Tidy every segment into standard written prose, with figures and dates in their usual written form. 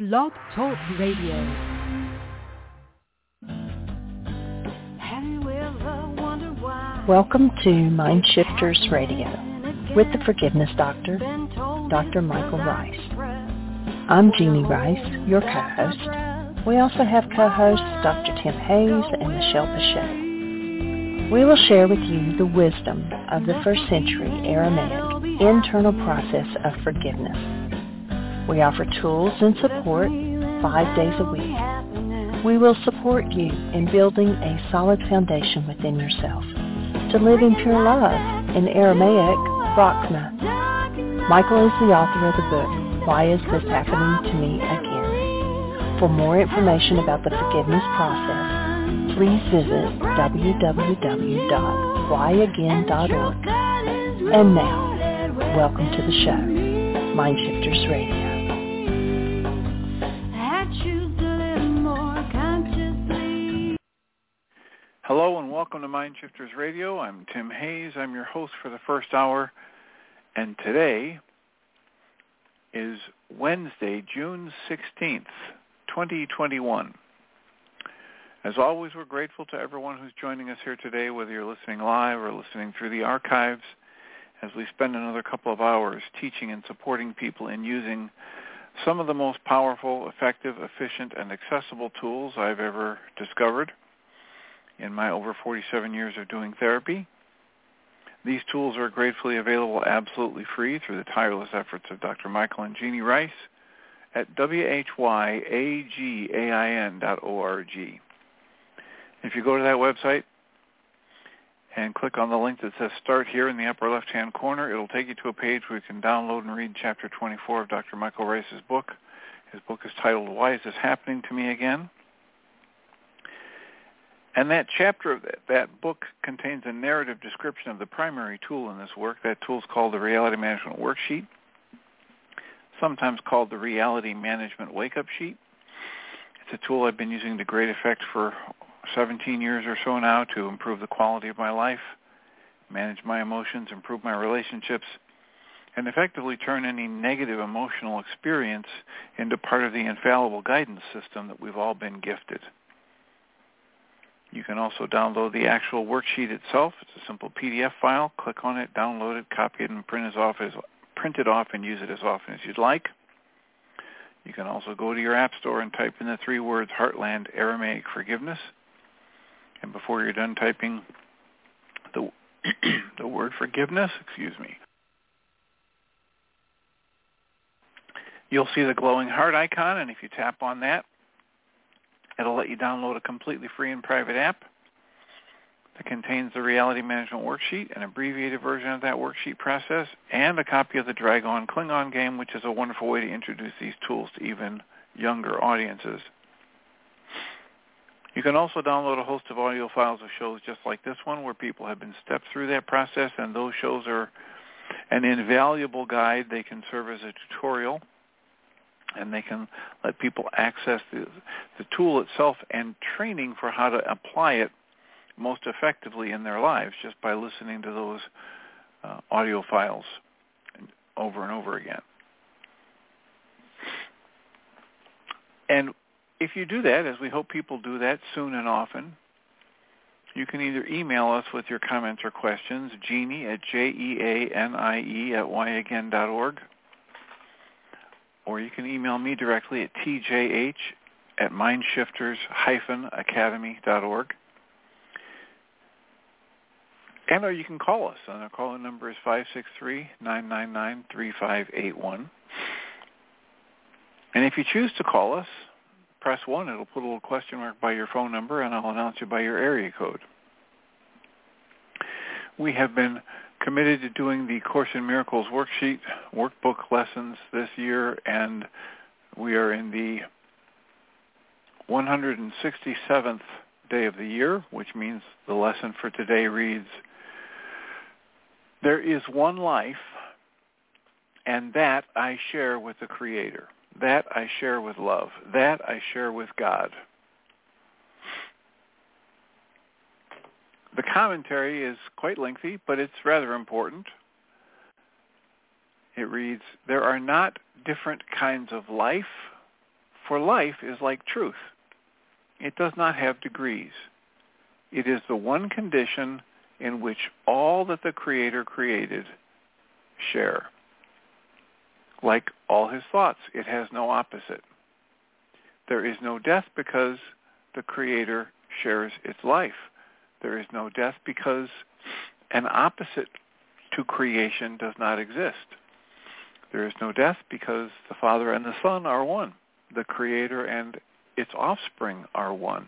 Blog Talk Radio. Welcome to Mind Shifters Radio with the Forgiveness Doctor, Dr. Michael Rice. I'm Jeannie Rice, your co-host. We also have co-hosts Dr. Tim Hayes and Michelle Pichette. We will share with you the wisdom of the first century Aramaic internal process of forgiveness. We offer tools and support 5 days a week. We will support you in building a solid foundation within yourself to live in pure love, in Aramaic, Rachma. Michael is the author of the book, Why Is This Happening to Me Again? For more information about the forgiveness process, please visit www.whyagain.org. And now, welcome to the show, Mind Shifters Radio. Hello and welcome to Mind Shifters Radio. I'm Tim Hayes. I'm your host for the first hour. And today is Wednesday, June 16th, 2021. As always, we're grateful to everyone who's joining us here today, whether you're listening live or listening through the archives, as we spend another couple of hours teaching and supporting people in using some of the most powerful, effective, efficient, and accessible tools I've ever discovered in my over 47 years of doing therapy. These tools are gratefully available absolutely free through the tireless efforts of Dr. Michael and Jeannie Rice at whyagain.org. If you go to that website and click on the link that says Start Here in the upper left-hand corner, it'll take you to a page where you can download and read Chapter 24 of Dr. Michael Rice's book. His book is titled, Why Is This Happening to Me Again? And that chapter of that book contains a narrative description of the primary tool in this work. That tool is called the Reality Management Worksheet, sometimes called the Reality Management Wake-Up Sheet. It's a tool I've been using to great effect for 17 years or so now to improve the quality of my life, manage my emotions, improve my relationships, and effectively turn any negative emotional experience into part of the infallible guidance system that we've all been gifted. You can also download the actual worksheet itself. It's a simple PDF file. Click on it, download it, copy it, and print it off and use it as often as you'd like. You can also go to your app store and type in the 3 words Heartland Aramaic Forgiveness. And before you're done typing the word forgiveness, you'll see the glowing heart icon, and if you tap on that, it'll let you download a completely free and private app that contains the Reality Management Worksheet, an abbreviated version of that worksheet process, and a copy of the Dragon Klingon game, which is a wonderful way to introduce these tools to even younger audiences. You can also download a host of audio files of shows just like this one, where people have been stepped through that process, and those shows are an invaluable guide. They can serve as a tutorial, and they can let people access the tool itself and training for how to apply it most effectively in their lives just by listening to those audio files over and over again. And if you do that, as we hope people do that soon and often, you can either email us with your comments or questions, Jeannie at JEANIE@whyagain.org, or you can email me directly at tjh@mindshifters-academy.org. And or you can call us. And our call-in number is 563-999-3581. And if you choose to call us, press 1. It'll put a little question mark by your phone number, and I'll announce you by your area code. We have been committed to doing the Course in Miracles workbook lessons this year, and we are in the 167th day of the year, which means the lesson for today reads, There is one life, and that I share with the Creator. That I share with love. That I share with God. The commentary is quite lengthy, but it's rather important. It reads, there are not different kinds of life, For life is like truth. It does not have degrees. It is the one condition in which all that the Creator created share. Like all his thoughts, it has no opposite. There is no death because the Creator shares its life. There is no death because an opposite to creation does not exist. There is no death because the Father and the Son are one. The Creator and its offspring are one.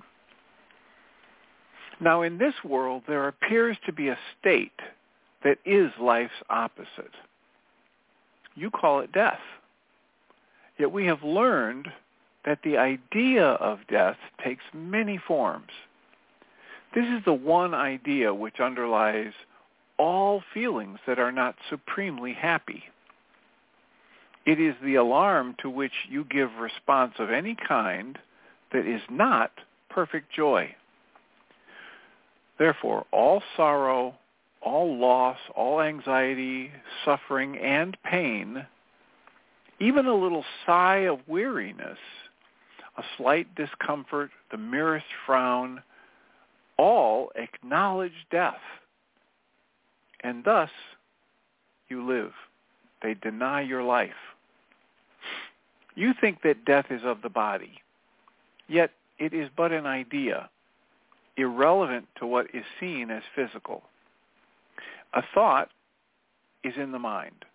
Now, in this world, there appears to be a state that is life's opposite. You call it death. Yet we have learned that the idea of death takes many forms. This is the one idea which underlies all feelings that are not supremely happy. It is the alarm to which you give response of any kind that is not perfect joy. Therefore, all sorrow, all loss, all anxiety, suffering, and pain, even a little sigh of weariness, a slight discomfort, the merest frown, all acknowledge death. And thus, you live. They deny your life. You think that death is of the body, yet it is but an idea, irrelevant to what is seen as physical. A thought is in the mind.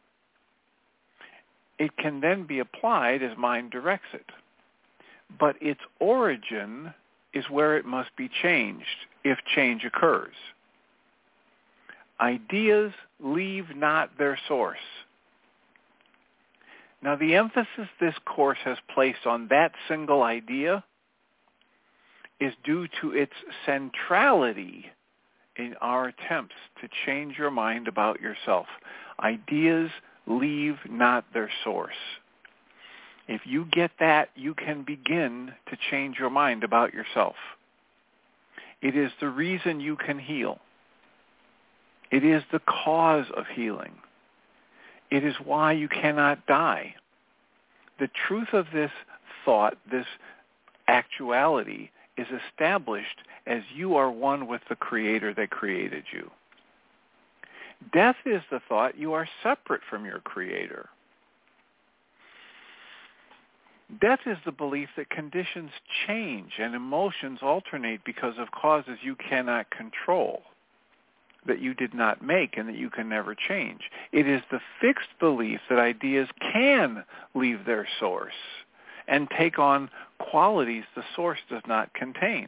It can then be applied as mind directs it. But its origin is where it must be changed, if change occurs. Ideas leave not their source. Now, the emphasis this course has placed on that single idea is due to its centrality in our attempts to change your mind about yourself. Ideas leave not their source. If you get that, you can begin to change your mind about yourself. It is the reason you can heal. It is the cause of healing. It is why you cannot die. The truth of this thought, this actuality, is established as you are one with the Creator that created you. Death is the thought you are separate from your Creator. Death is the belief that conditions change and emotions alternate because of causes you cannot control, that you did not make and that you can never change. It is the fixed belief that ideas can leave their source and take on qualities the source does not contain.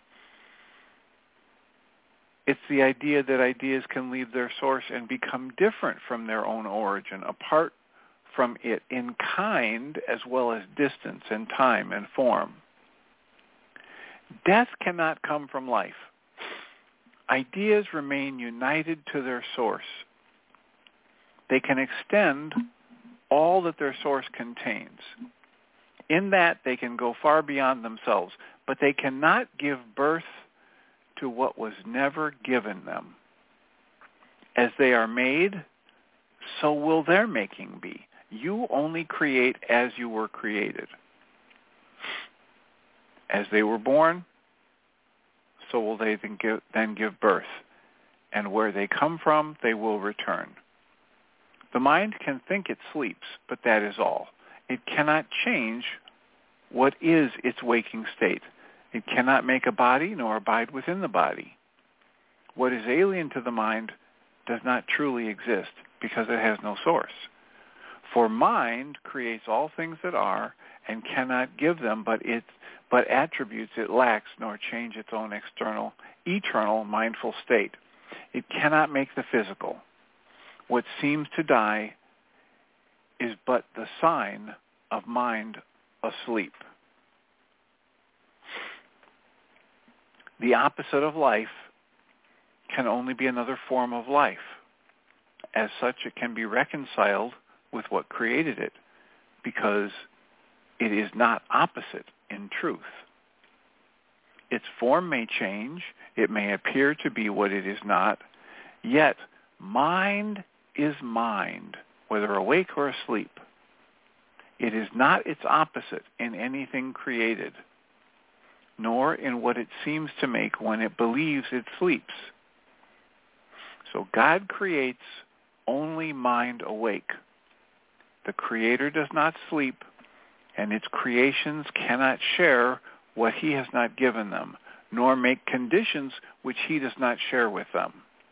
It's the idea that ideas can leave their source and become different from their own origin, apart from it in kind as well as distance and time and form. Death cannot come from life. Ideas remain united to their source. They can extend all that their source contains. In that, they can go far beyond themselves, but they cannot give birth to what was never given them. As they are made, so will their making be. You only create as you were created. As they were born, so will they then give birth. And where they come from, they will return. The mind can think it sleeps, but that is all. It cannot change what is its waking state. It cannot make a body nor abide within the body. What is alien to the mind does not truly exist because it has no source. For mind creates all things that are and cannot give them but attributes it lacks nor change its own external, eternal mindful state. It cannot make the physical. What seems to die is but the sign of mind asleep. The opposite of life can only be another form of life. As such, it can be reconciled with what created it because it is not opposite in truth. Its form may change. It may appear to be what it is not. Yet, mind is mind, whether awake or asleep. It is not its opposite in anything created, nor in what it seems to make when it believes it sleeps. So God creates only mind awake. The Creator does not sleep, and its creations cannot share what he has not given them, nor make conditions which he does not share with them.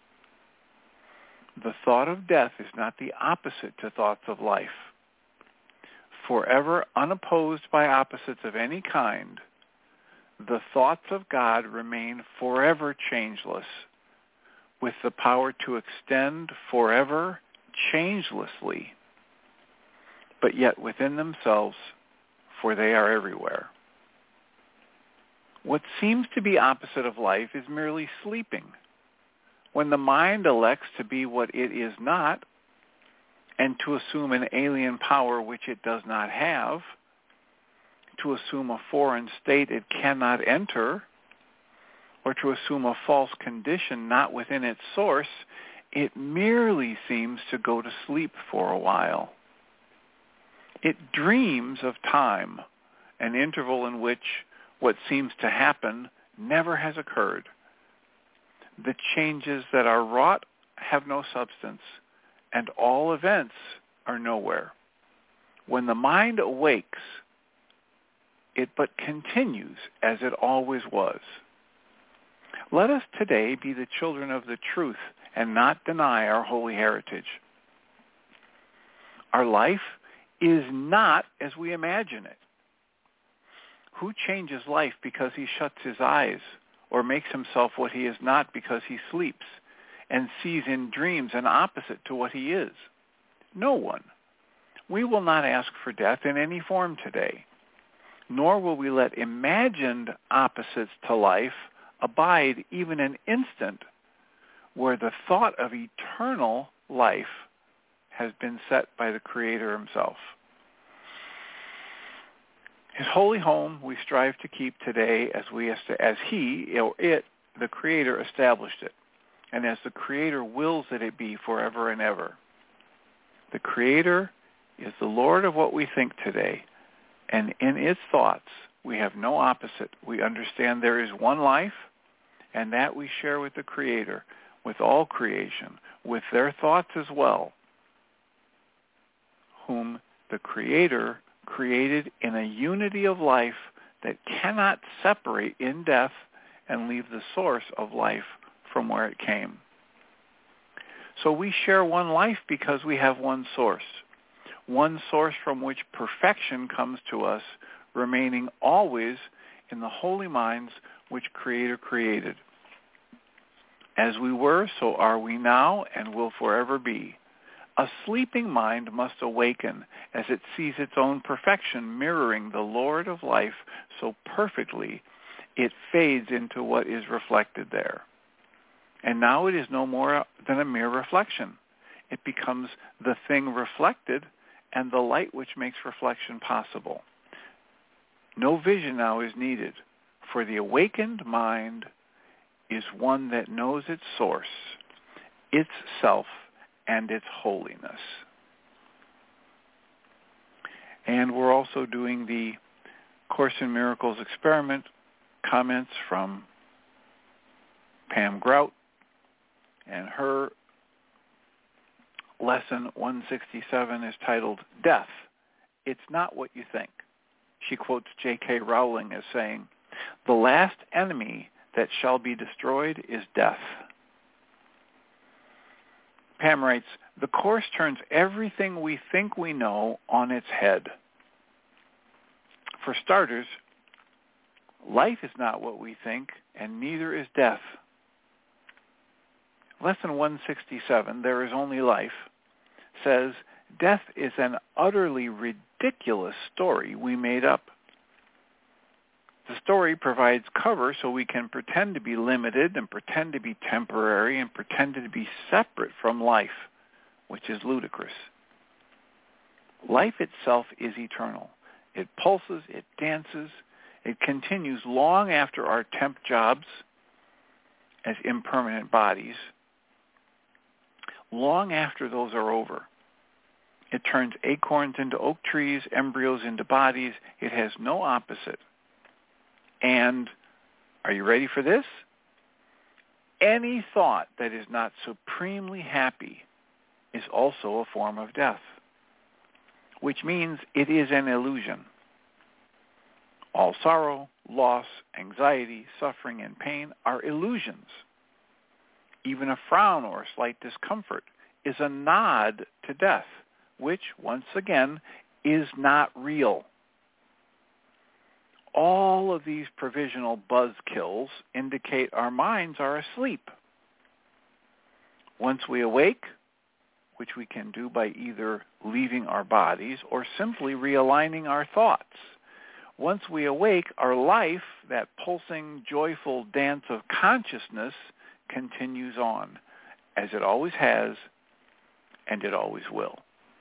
The thought of death is not the opposite to thoughts of life. Forever unopposed by opposites of any kind, the thoughts of God remain forever changeless, with the power to extend forever changelessly, but yet within themselves, for they are everywhere. What seems to be opposite of life is merely sleeping. When the mind elects to be what it is not, and to assume an alien power which it does not have, to assume a foreign state it cannot enter, or to assume a false condition not within its source, it merely seems to go to sleep for a while. It dreams of time, an interval in which what seems to happen never has occurred. The changes that are wrought have no substance, and all events are nowhere. When the mind awakes, it but continues as it always was. Let us today be the children of the truth and not deny our holy heritage. Our life is not as we imagine it. Who changes life because he shuts his eyes, or makes himself what he is not because he sleeps, and sees in dreams an opposite to what he is? No one. We will not ask for death in any form today, nor will we let imagined opposites to life abide even an instant where the thought of eternal life has been set by the Creator himself. His holy home we strive to keep today as he, or it, the Creator, established it, and as the Creator wills that it be forever and ever. The Creator is the Lord of what we think today, and in its thoughts we have no opposite. We understand there is one life, and that we share with the Creator, with all creation, with their thoughts as well, whom the Creator created in a unity of life that cannot separate in death and leave the source of life from where it came. So we share one life because we have one source from which perfection comes to us, remaining always in the holy minds which Creator created. As we were, so are we now and will forever be. A sleeping mind must awaken as it sees its own perfection mirroring the Lord of life so perfectly it fades into what is reflected there. And now it is no more than a mere reflection. It becomes the thing reflected and the light which makes reflection possible. No vision now is needed, for the awakened mind is one that knows its source, its self, and its holiness. And we're also doing the Course in Miracles experiment comments from Pam Grout, and her lesson 167 is titled, Death, It's Not What You Think. She quotes J.K. Rowling as saying, "The last enemy that shall be destroyed is death." Pam writes, "The Course turns everything we think we know on its head. For starters, life is not what we think, and neither is death. Lesson 167, There is Only Life, says death is an utterly ridiculous story we made up. The story provides cover so we can pretend to be limited and pretend to be temporary and pretend to be separate from life, which is ludicrous. Life itself is eternal. It pulses, it dances, it continues long after our temp jobs as impermanent bodies, long after those are over. It turns acorns into oak trees, embryos into bodies. It has no opposite. And are you ready for this? Any thought that is not supremely happy is also a form of death, which means it is an illusion. All sorrow, loss, anxiety, suffering, and pain are illusions. Even a frown or a slight discomfort is a nod to death, which, once again, is not real. All of these provisional buzzkills indicate our minds are asleep. Once we awake, which we can do by either leaving our bodies or simply realigning our thoughts. Once we awake, our life, that pulsing, joyful dance of consciousness, continues on, as it always has, and it always will.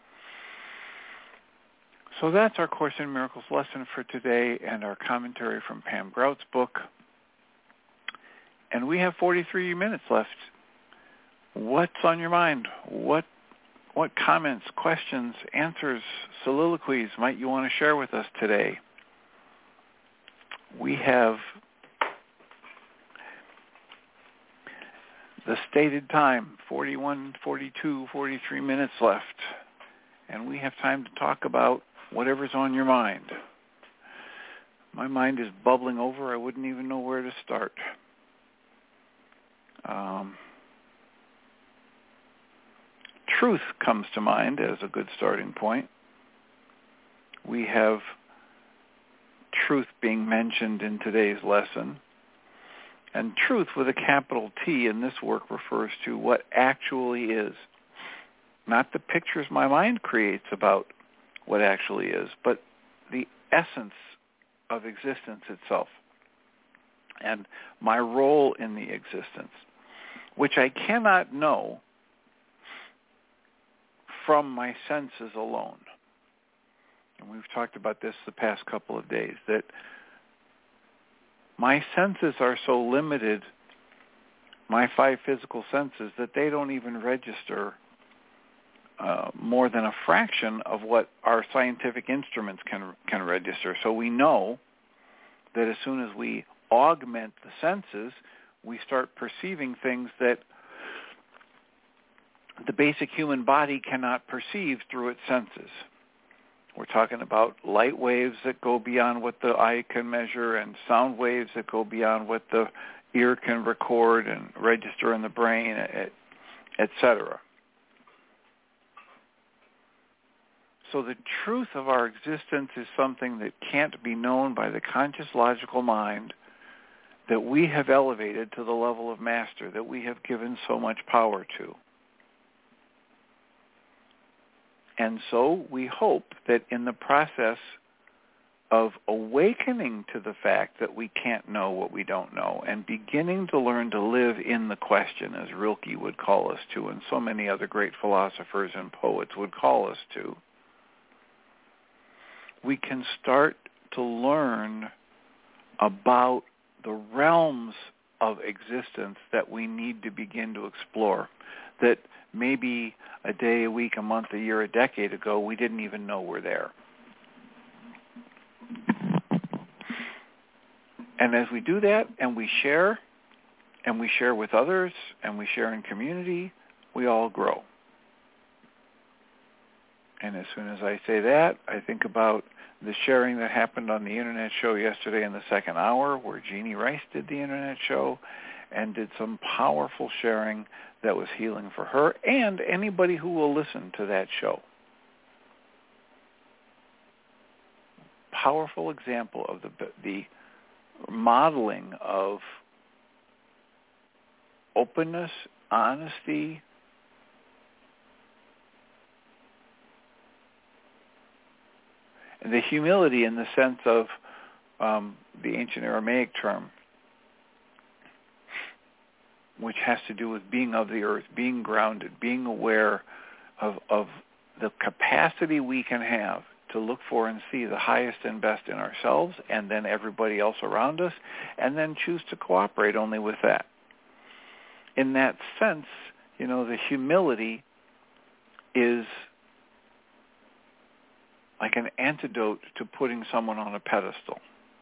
So that's our Course in Miracles lesson for today and our commentary from Pam Grout's book. And we have 43 minutes left. What's on your mind? What comments, questions, answers, soliloquies might you want to share with us today? We have the stated time, 41, 42, 43 minutes left. And we have time to talk about whatever's on your mind. My mind is bubbling over. I wouldn't even know where to start. Truth comes to mind as a good starting point. We have truth being mentioned in today's lesson. And truth with a capital T in this work refers to what actually is. Not the pictures my mind creates about what actually is, but the essence of existence itself and my role in the existence, which I cannot know from my senses alone. And we've talked about this the past couple of days, that my senses are so limited, my 5 physical senses, that they don't even register more than a fraction of what our scientific instruments can register. So we know that as soon as we augment the senses, we start perceiving things that the basic human body cannot perceive through its senses. We're talking about light waves that go beyond what the eye can measure and sound waves that go beyond what the ear can record and register in the brain, etc. So the truth of our existence is something that can't be known by the conscious logical mind, that we have elevated to the level of master, that we have given so much power to. And so we hope that in the process of awakening to the fact that we can't know what we don't know and beginning to learn to live in the question, as Rilke would call us to, and so many other great philosophers and poets would call us to, we can start to learn about the realms of existence that we need to begin to explore, that maybe a day, a week, a month, a year, a decade ago, we didn't even know were there. And as we do that, and we share with others, and we share in community, we all grow. And as soon as I say that, I think about the sharing that happened on the Internet show yesterday in the second hour, where Jeannie Rice did the Internet show and did some powerful sharing that was healing for her and anybody who will listen to that show. Powerful example of the modeling of openness, honesty, and the humility in the sense of the ancient Aramaic term, which has to do with being of the earth, being grounded, being aware of the capacity we can have to look for and see the highest and best in ourselves and then everybody else around us, and then choose to cooperate only with that. In that sense, the humility is like an antidote to putting someone on a pedestal.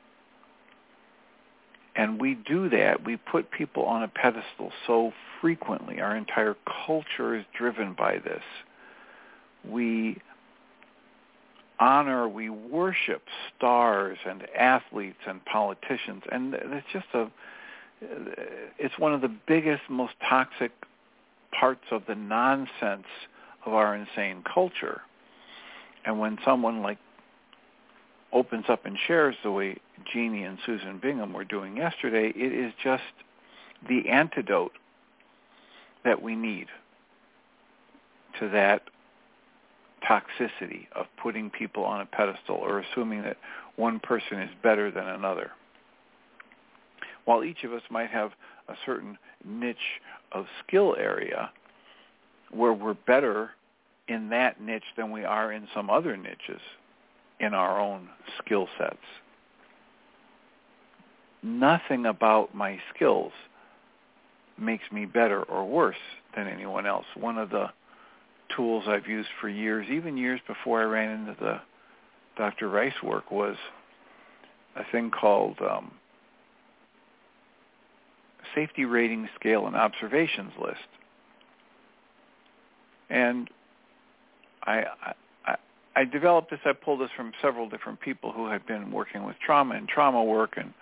And we do that. We put people on a pedestal so frequently. Our entire culture is driven by this. We honor, we worship stars and athletes and politicians. And it's just it's one of the biggest, most toxic parts of the nonsense of our insane culture. And when someone like opens up and shares the way Jeannie and Susan Bingham were doing yesterday, it is just the antidote that we need to that toxicity of putting people on a pedestal or assuming that one person is better than another. While each of us might have a certain niche of skill area where we're better in that niche than we are in some other niches in our own skill sets. Nothing about my skills makes me better or worse than anyone else. One of the tools I've used for years, even years before I ran into the Dr. Rice work, was a thing called Safety Rating Scale and Observations List. And I developed this. I pulled this from several different people who had been working with trauma and trauma work, and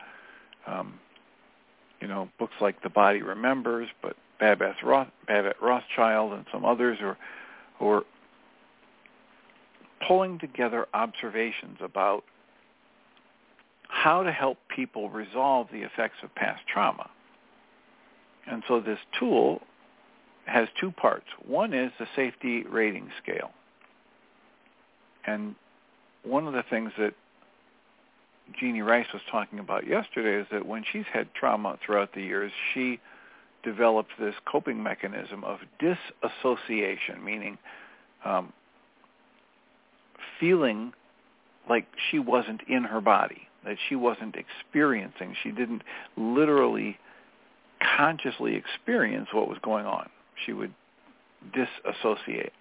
books like The Body Remembers, but Babette Rothschild and some others were pulling together observations about how to help people resolve the effects of past trauma. And so this tool has two parts. One is the safety rating scale. And one of the things that Jeannie Rice was talking about yesterday is that when she's had trauma throughout the years, she developed this coping mechanism of disassociation, meaning feeling like she wasn't in her body, that she wasn't experiencing. She didn't literally consciously experience what was going on. She would disassociate.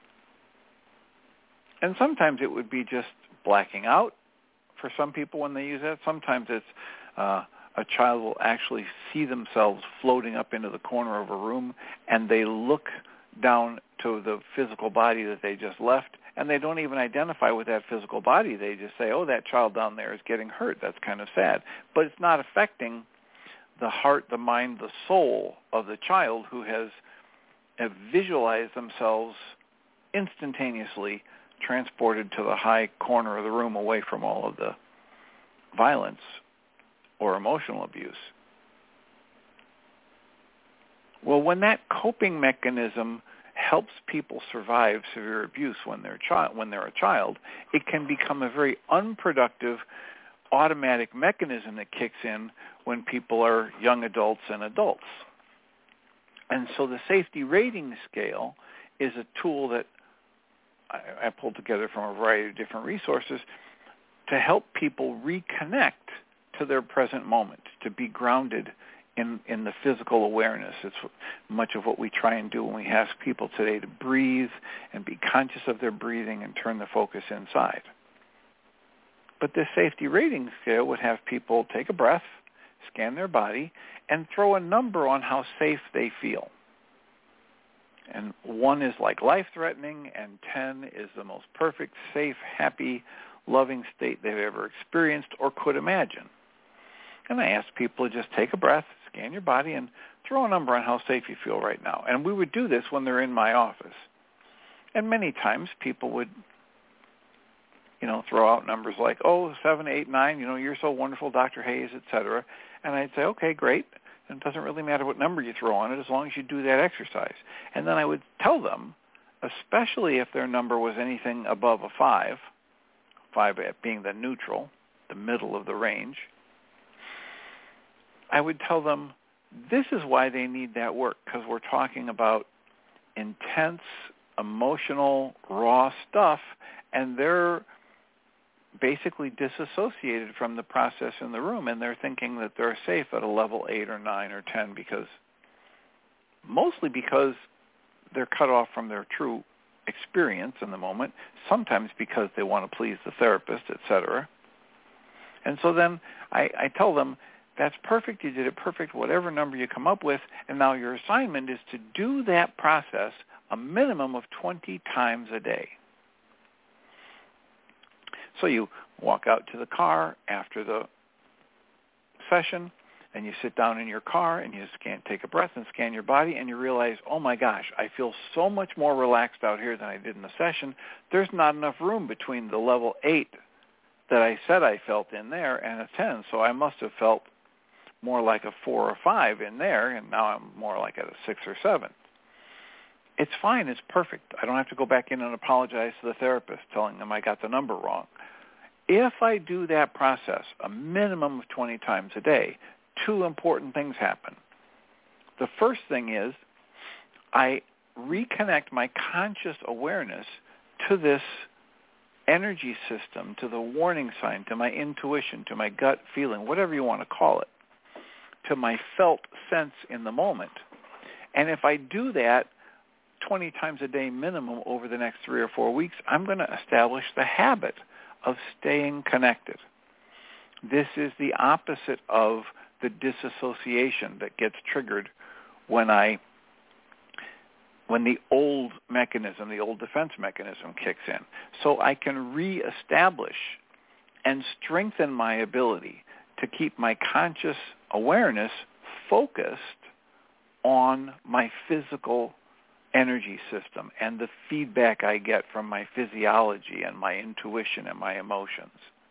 And sometimes it would be just blacking out for some people when they use that. Sometimes it's a child will actually see themselves floating up into the corner of a room, and they look down to the physical body that they just left, and they don't even identify with that physical body. They just say, oh, that child down there is getting hurt. That's kind of sad. But it's not affecting the heart, the mind, the soul of the child who has visualized themselves instantaneously transported to the high corner of the room away from all of the violence or emotional abuse. Well, when that coping mechanism helps people survive severe abuse when they're a child, it can become a very unproductive automatic mechanism that kicks in when people are young adults and adults. And so the safety rating scale is a tool that I pulled together from a variety of different resources to help people reconnect to their present moment, to be grounded in the physical awareness. It's much of what we try and do when we ask people today to breathe and be conscious of their breathing and turn the focus inside. But this safety rating scale would have people take a breath, scan their body, and throw a number on how safe they feel. And 1 is like life-threatening, and 10 is the most perfect, safe, happy, loving state they've ever experienced or could imagine. And I asked people to just take a breath, scan your body, and throw a number on how safe you feel right now. And we would do this when they're in my office. And many times people would, throw out numbers like, 7, 8, 9, you're so wonderful, Dr. Hayes, etc. And I'd say, okay, great. And it doesn't really matter what number you throw on it as long as you do that exercise. And then I would tell them, especially if their number was anything above a 5 being the neutral, the middle of the range, I would tell them this is why they need that work, because we're talking about intense, emotional, raw stuff, and they're basically disassociated from the process in the room, and they're thinking that they're safe at a level 8 or 9 or 10 mostly because they're cut off from their true experience in the moment, sometimes because they want to please the therapist, etc. And so then I tell them, that's perfect, you did it perfect, whatever number you come up with, and now your assignment is to do that process a minimum of 20 times a day. So you walk out to the car after the session, and you sit down in your car, and you take a breath and scan your body, and you realize, oh my gosh, I feel so much more relaxed out here than I did in the session. There's not enough room between the level 8 that I said I felt in there and a 10, so I must have felt more like a 4 or 5 in there, and now I'm more like at a 6 or 7. It's fine. It's perfect. I don't have to go back in and apologize to the therapist, telling them I got the number wrong. If I do that process a minimum of 20 times a day, 2 important things happen. The first thing is I reconnect my conscious awareness to this energy system, to the warning sign, to my intuition, to my gut feeling, whatever you want to call it, to my felt sense in the moment. And if I do that 20 times a day minimum over the next 3 or 4 weeks, I'm going to establish the habit of staying connected. This is the opposite of the disassociation that gets triggered when the old mechanism, the old defense mechanism kicks in. So I can reestablish and strengthen my ability to keep my conscious awareness focused on my physical energy system and the feedback I get from my physiology and my intuition and my emotions.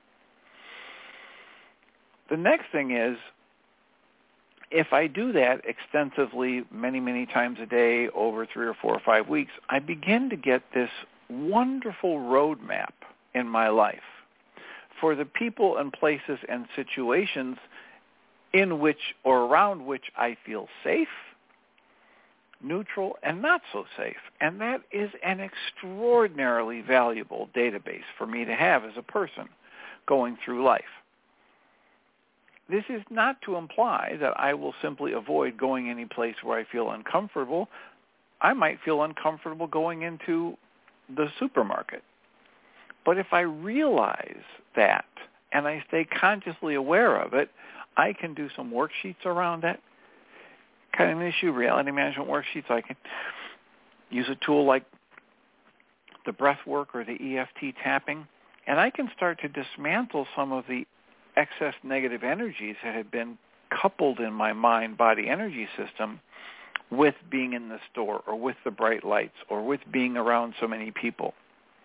The next thing is, if I do that extensively many, many times a day over 3 or 4 or 5 weeks, I begin to get this wonderful roadmap in my life for the people and places and situations in which or around which I feel safe, neutral, and not so safe. And that is an extraordinarily valuable database for me to have as a person going through life. This is not to imply that I will simply avoid going any place where I feel uncomfortable. I might feel uncomfortable going into the supermarket. But if I realize that and I stay consciously aware of it, I can do some worksheets around that kind of issue, reality management worksheets. I can use a tool like the breath work or the EFT tapping, and I can start to dismantle some of the excess negative energies that have been coupled in my mind-body energy system with being in the store or with the bright lights or with being around so many people.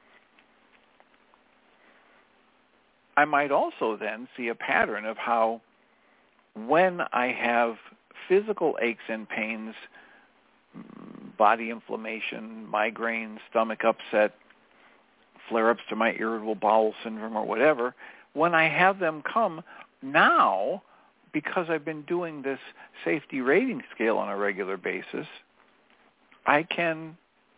I might also then see a pattern of how when I have physical aches and pains, body inflammation, migraines, stomach upset, flare-ups to my irritable bowel syndrome or whatever, when I have them come now, because I've been doing this safety rating scale on a regular basis, I can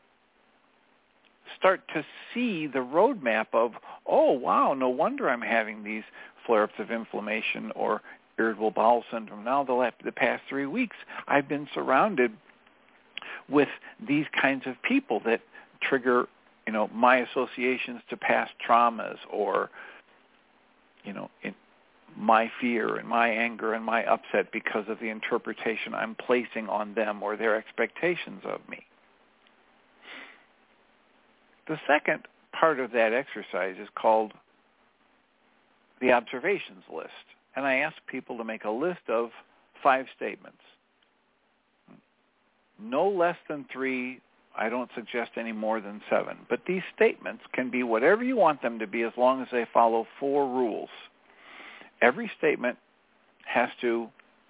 start to see the roadmap of, oh, wow, no wonder I'm having these flare-ups of inflammation or irritable bowel syndrome. Now, the past 3 weeks, I've been surrounded with these kinds of people that trigger, my associations to past traumas or, my fear and my anger and my upset because of the interpretation I'm placing on them or their expectations of me. The second part of that exercise is called the observations list. And I ask people to make a list of 5 statements. No less than 3. I don't suggest any more than 7. But these statements can be whatever you want them to be as long as they follow 4 rules. Every statement has to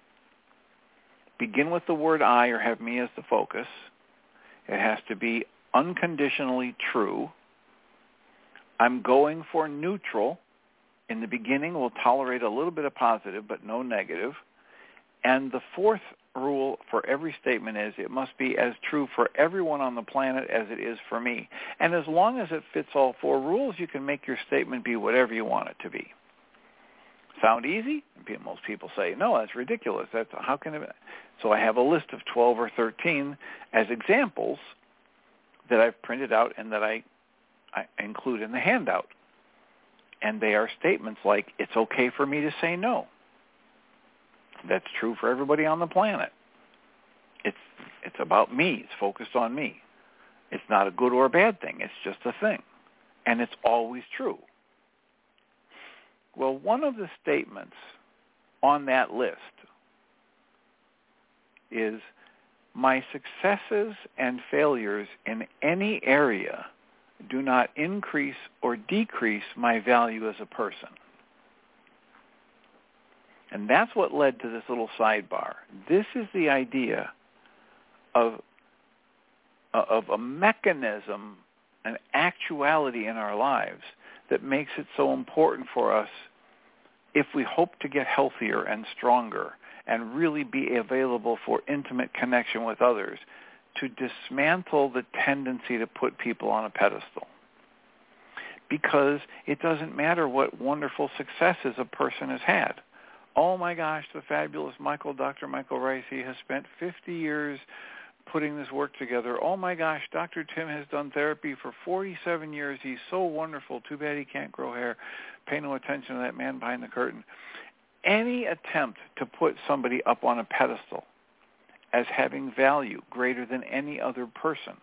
begin with the word I or have me as the focus. It has to be unconditionally true. I'm going for neutral. In the beginning, we'll tolerate a little bit of positive, but no negative. And the 4th rule for every statement is it must be as true for everyone on the planet as it is for me. And as long as it fits all 4 rules, you can make your statement be whatever you want it to be. Sound easy? Most people say, no, that's ridiculous. How can it? So I have a list of 12 or 13 as examples that I've printed out and that I include in the handout. And they are statements like, it's okay for me to say no. That's true for everybody on the planet. It's about me. It's focused on me. It's not a good or a bad thing. It's just a thing. And it's always true. Well, one of the statements on that list is, my successes and failures in any area do not increase or decrease my value as a person. And that's what led to this little sidebar. This is the idea of a mechanism, an actuality in our lives that makes it so important for us, if we hope to get healthier and stronger and really be available for intimate connection with others, to dismantle the tendency to put people on a pedestal. Because it doesn't matter what wonderful successes a person has had. Oh my gosh, the fabulous Dr. Michael Ryce, he has spent 50 years putting this work together. Oh my gosh, Dr. Tim has done therapy for 47 years. He's so wonderful. Too bad he can't grow hair. Pay no attention to that man behind the curtain. Any attempt to put somebody up on a pedestal as having value greater than any other person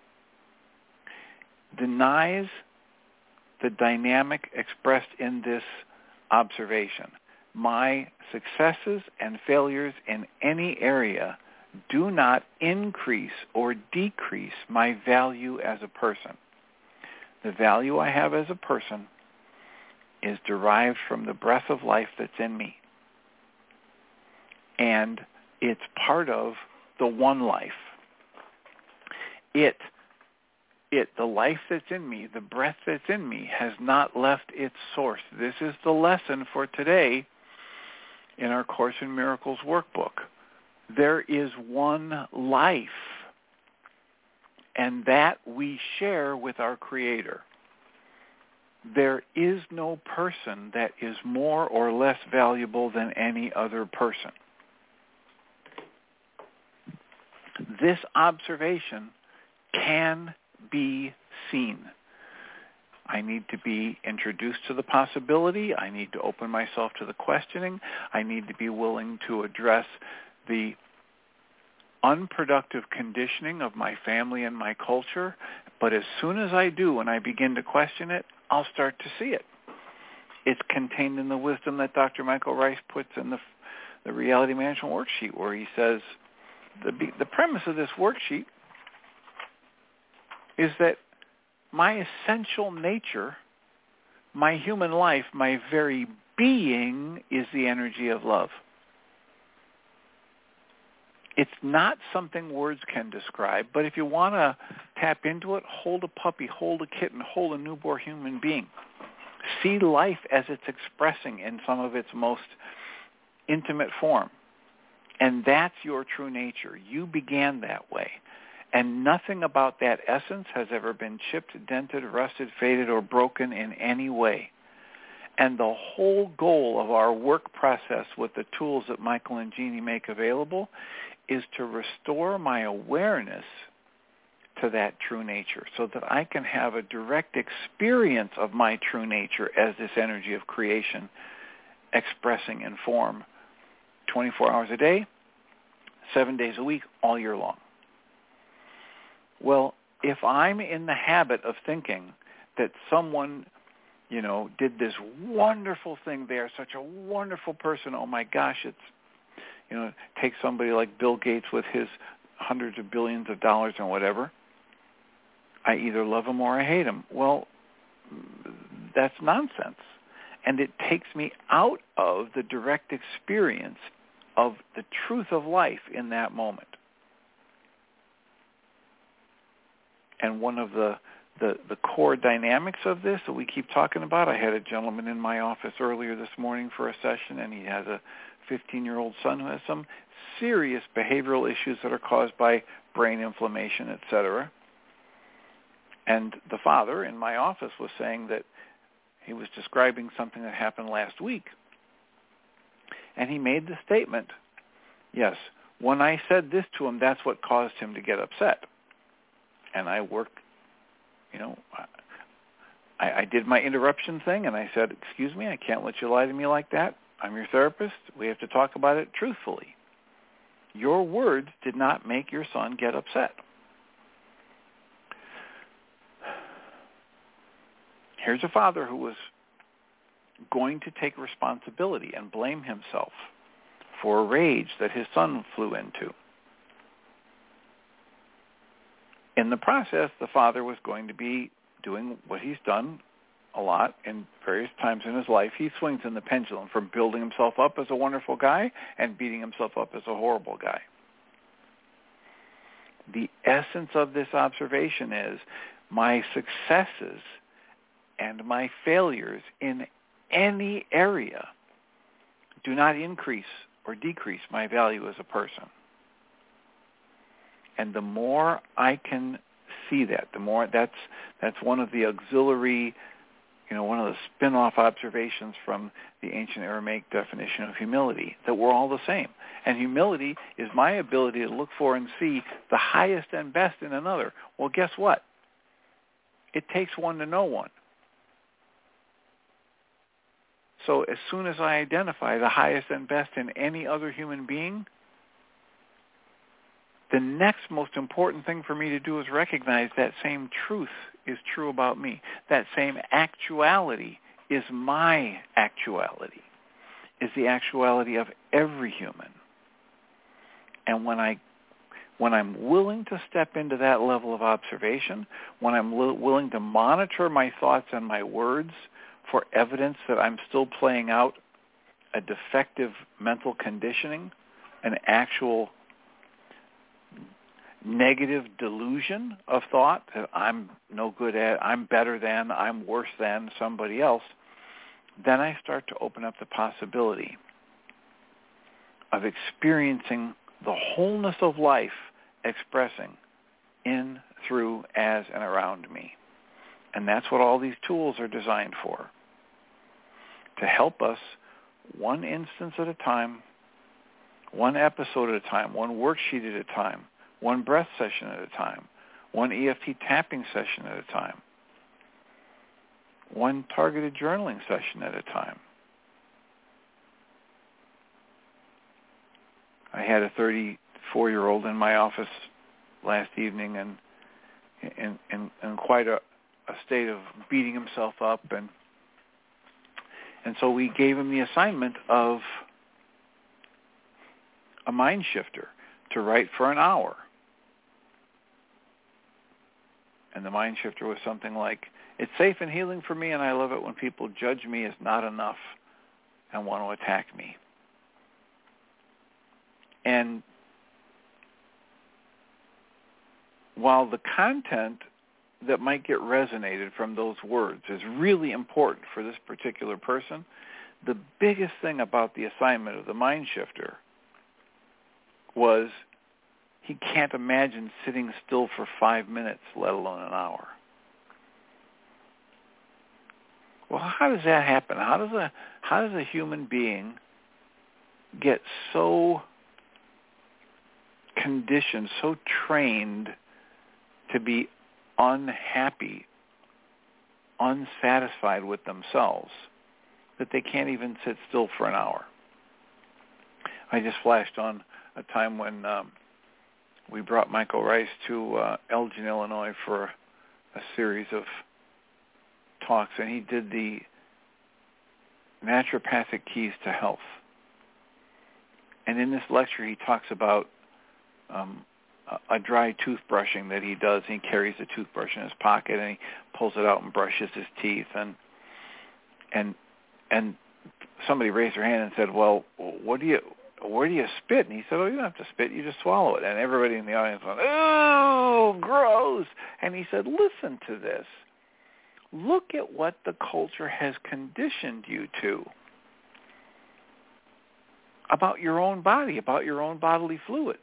denies the dynamic expressed in this observation. My successes and failures in any area do not increase or decrease my value as a person. The value I have as a person is derived from the breath of life that's in me. And it's part of the one life. The life that's in me, the breath that's in me, has not left its source. This is the lesson for today in our Course in Miracles workbook. There is one life, and that we share with our Creator. There is no person that is more or less valuable than any other person. This observation can be seen. I need to be introduced to the possibility. I need to open myself to the questioning. I need to be willing to address the unproductive conditioning of my family and my culture. But as soon as I do and I begin to question it, I'll start to see it. It's contained in the wisdom that Dr. Michael Ryce puts in the Reality Management Worksheet, where he says, the premise of this worksheet is that my essential nature, my human life, my very being is the energy of love. It's not something words can describe, but if you want to tap into it, hold a puppy, hold a kitten, hold a newborn human being. See life as it's expressing in some of its most intimate form. And that's your true nature. You began that way. And nothing about that essence has ever been chipped, dented, rusted, faded, or broken in any way. And the whole goal of our work process with the tools that Michael and Jeannie make available is to restore my awareness to that true nature so that I can have a direct experience of my true nature as this energy of creation expressing in form 24 hours a day, 7 days a week, all year long. Well, if I'm in the habit of thinking that someone, did this wonderful thing, they are such a wonderful person, oh my gosh, take somebody like Bill Gates with his hundreds of billions of dollars and whatever, I either love him or I hate him. Well, that's nonsense. And it takes me out of the direct experience of the truth of life in that moment. And one of the core dynamics of this that we keep talking about, I had a gentleman in my office earlier this morning for a session, and he has a 15-year-old son who has some serious behavioral issues that are caused by brain inflammation, etc. And the father in my office was saying that he was describing something that happened last week. And he made the statement, yes, when I said this to him, that's what caused him to get upset. and I worked, I did my interruption thing, and I said, excuse me, I can't let you lie to me like that. I'm your therapist. We have to talk about it truthfully. Your words did not make your son get upset. Here's a father who was going to take responsibility and blame himself for a rage that his son flew into. In the process, the father was going to be doing what he's done a lot in various times in his life. He swings in the pendulum from building himself up as a wonderful guy and beating himself up as a horrible guy. The essence of this observation is my successes and my failures in any area do not increase or decrease my value as a person. And the more I can see that, the more that's one of the auxiliary, one of the spin-off observations from the ancient Aramaic definition of humility, that we're all the same. And humility is my ability to look for and see the highest and best in another. Well, guess what? It takes one to know one. So as soon as I identify the highest and best in any other human being, the next most important thing for me to do is recognize that same truth is true about me. That same actuality is my actuality, is the actuality of every human. And when I'm willing to step into that level of observation, when I'm willing to monitor my thoughts and my words for evidence that I'm still playing out a defective mental conditioning, an actual negative delusion of thought that I'm no good at, I'm better than, I'm worse than somebody else, then I start to open up the possibility of experiencing the wholeness of life expressing in, through, as, and around me. And that's what all these tools are designed for, to help us one instance at a time, one episode at a time, one worksheet at a time, one breath session at a time, one EFT tapping session at a time, one targeted journaling session at a time. I had a 34-year-old in my office last evening and in quite a state of beating himself up, and so we gave him the assignment of a mind shifter to write for an hour. And the mind shifter was something like, it's safe and healing for me, and I love it when people judge me as not enough and want to attack me. And while the content that might get resonated from those words is really important for this particular person, the biggest thing about the assignment of the mind shifter was he can't imagine sitting still for 5 minutes, let alone an hour. Well, how does that happen? How does a human being get so conditioned, so trained to be unhappy, unsatisfied with themselves, that they can't even sit still for an hour? I just flashed on a time when we brought Michael Rice to Elgin, Illinois for a series of talks, and he did the naturopathic keys to health. And in this lecture, he talks about a dry toothbrushing that he does. He carries the toothbrush in his pocket, and he pulls it out and brushes his teeth. And somebody raised their hand and said, "Well, where do you spit?" And he said, "Oh, you don't have to spit. You just swallow it." And everybody in the audience went, "Oh, gross!" And he said, "Listen to this. Look at what the culture has conditioned you to about your own body, about your own bodily fluids.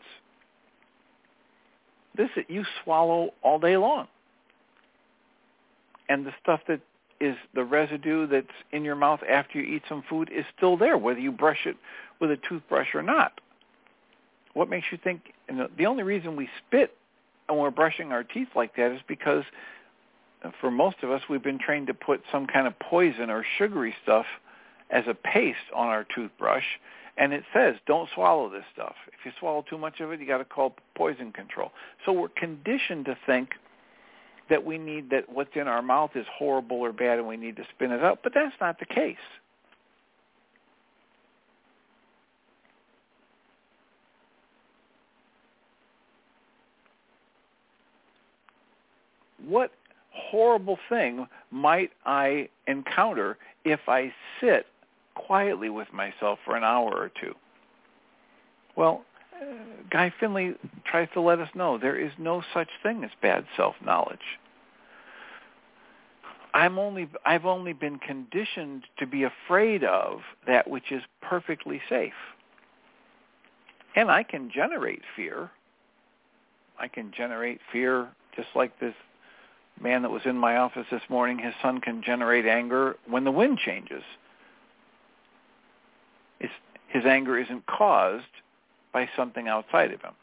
This you swallow all day long. And the stuff that is the residue that's in your mouth after you eat some food is still there, whether you brush it with a toothbrush or not. What makes you think? And the only reason we spit and we're brushing our teeth like that is because for most of us, we've been trained to put some kind of poison or sugary stuff as a paste on our toothbrush, and it says, don't swallow this stuff. If you swallow too much of it, you got to call poison control. So we're conditioned to think that we need that what's in our mouth is horrible or bad and we need to spin it out, but that's not the case. What horrible thing might I encounter if I sit quietly with myself for an hour or two? Well, Guy Finley tries to let us know there is no such thing as bad self-knowledge. I've only been conditioned to be afraid of that which is perfectly safe. And I can generate fear. I can generate fear just like this man that was in my office this morning. His son can generate anger when the wind changes. His anger isn't caused by something outside of him.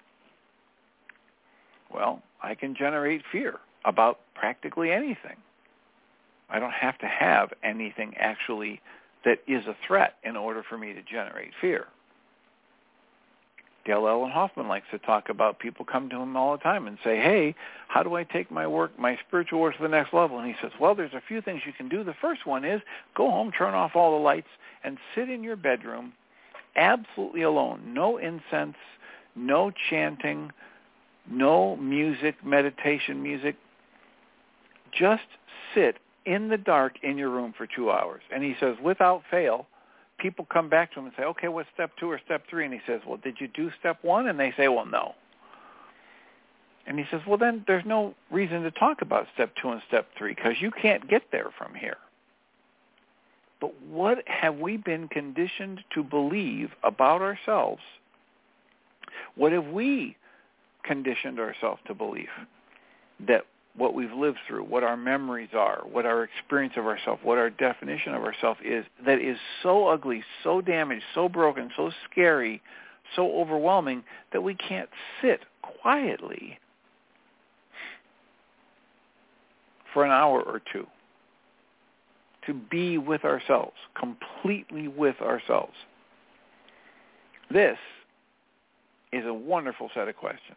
Well, I can generate fear about practically anything. I don't have to have anything actually that is a threat in order for me to generate fear. Dale Allen Hoffman likes to talk about people come to him all the time and say, hey, how do I take my spiritual work to the next level? And he says, well, there's a few things you can do. The first one is go home, turn off all the lights, and sit in your bedroom absolutely alone. No incense, no chanting, no music, meditation music. Just sit in the dark in your room for 2 hours. And he says, without fail, people come back to him and say, okay, what's step 2 or step 3? And he says, well, did you do step 1? And they say, well, no. And he says, well, then there's no reason to talk about step 2 and step 3 because you can't get there from here. But what have we been conditioned to believe about ourselves? What have we conditioned ourselves to believe? That what we've lived through, what our memories are, what our experience of ourselves, what our definition of ourselves is, that is so ugly, so damaged, so broken, so scary, so overwhelming that we can't sit quietly for an hour or two to be with ourselves, completely with ourselves. This is a wonderful set of questions.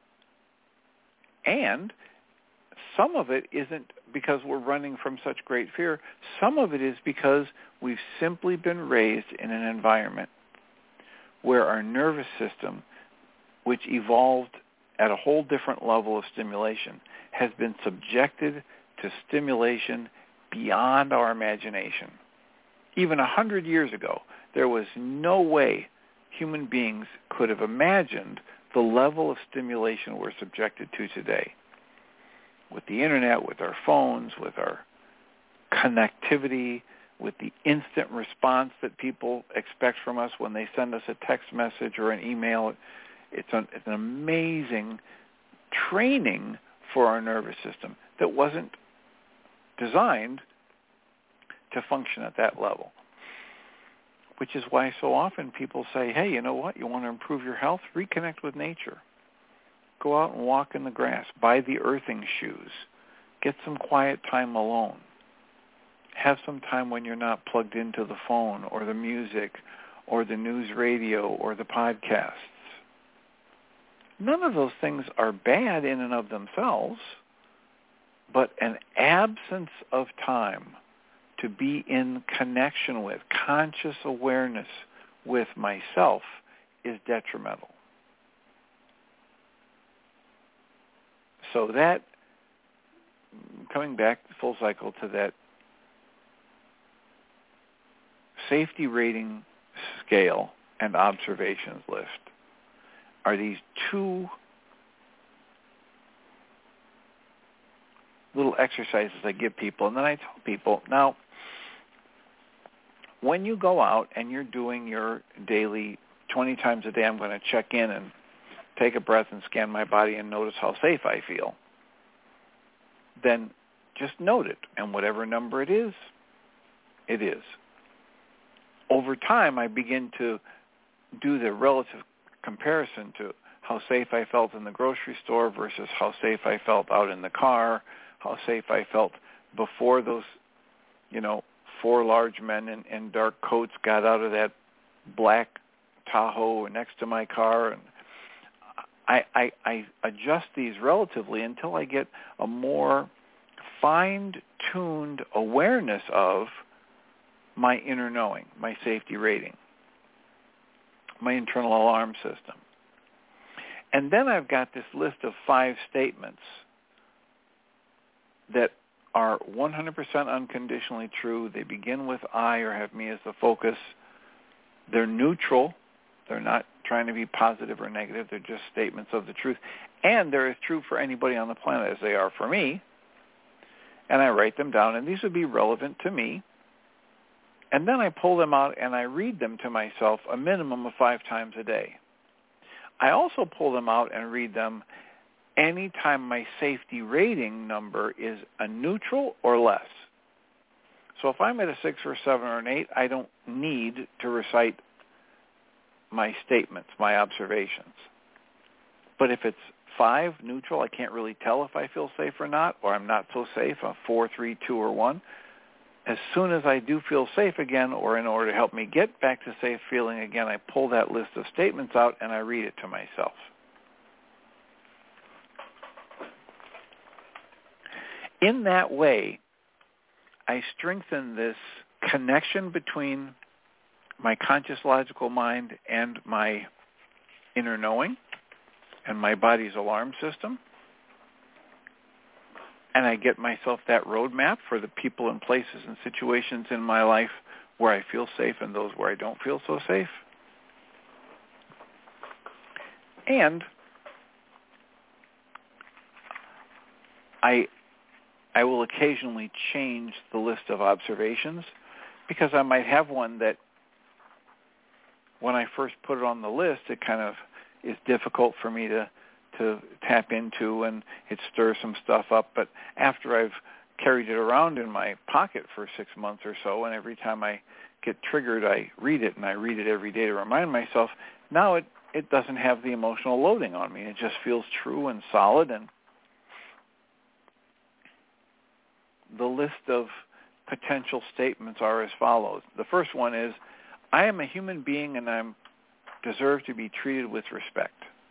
And some of it isn't because we're running from such great fear. Some of it is because we've simply been raised in an environment where our nervous system, which evolved at a whole different level of stimulation, has been subjected to stimulation beyond our imagination. Even 100 years ago, there was no way human beings could have imagined the level of stimulation we're subjected to today. With the internet, with our phones, with our connectivity, with the instant response that people expect from us when they send us a text message or an email, it's an amazing training for our nervous system that wasn't designed to function at that level. Which is why so often people say, hey, you know what? You want to improve your health? Reconnect with nature. Go out and walk in the grass. Buy the earthing shoes. Get some quiet time alone. Have some time when you're not plugged into the phone or the music or the news radio or the podcasts. None of those things are bad in and of themselves, but an absence of time to be in connection with, conscious awareness with myself is detrimental. So that, coming back full cycle to that safety rating scale and observations list, are these two little exercises I give people, and then I tell people, now, when you go out and you're doing your daily 20 times a day, I'm going to check in and take a breath and scan my body and notice how safe I feel, then just note it, and whatever number it is, it is. Over time, I begin to do the relative comparison to how safe I felt in the grocery store versus how safe I felt out in the car, how safe I felt before those, 4 large men in dark coats got out of that black Tahoe next to my car. And I adjust these relatively until I get a more fine-tuned awareness of my inner knowing, my safety rating, my internal alarm system. And then I've got this list of 5 statements that are 100% unconditionally true. They begin with I or have me as the focus. They're neutral. They're not trying to be positive or negative. They're just statements of the truth. And they're as true for anybody on the planet as they are for me. And I write them down, and these would be relevant to me. And then I pull them out and I read them to myself a minimum of 5 times a day. I also pull them out and read them anytime my safety rating number is a neutral or less. So if I'm at a 6 or a 7 or an 8, I don't need to recite my statements, my observations. But if it's 5, neutral, I can't really tell if I feel safe or not, or I'm not so safe, a 4, 3, 2, or 1. As soon as I do feel safe again, or in order to help me get back to safe feeling again, I pull that list of statements out and I read it to myself. In that way, I strengthen this connection between my conscious logical mind and my inner knowing and my body's alarm system. And I get myself that roadmap for the people and places and situations in my life where I feel safe and those where I don't feel so safe. And I will occasionally change the list of observations because I might have one that when I first put it on the list, it kind of is difficult for me to tap into, and it stirs some stuff up. But after I've carried it around in my pocket for 6 months or so, and every time I get triggered, I read it, and I read it every day to remind myself, now it doesn't have the emotional loading on me. It just feels true and solid. And the list of potential statements are as follows. The first one is, I am a human being and I deserve to be treated with respect.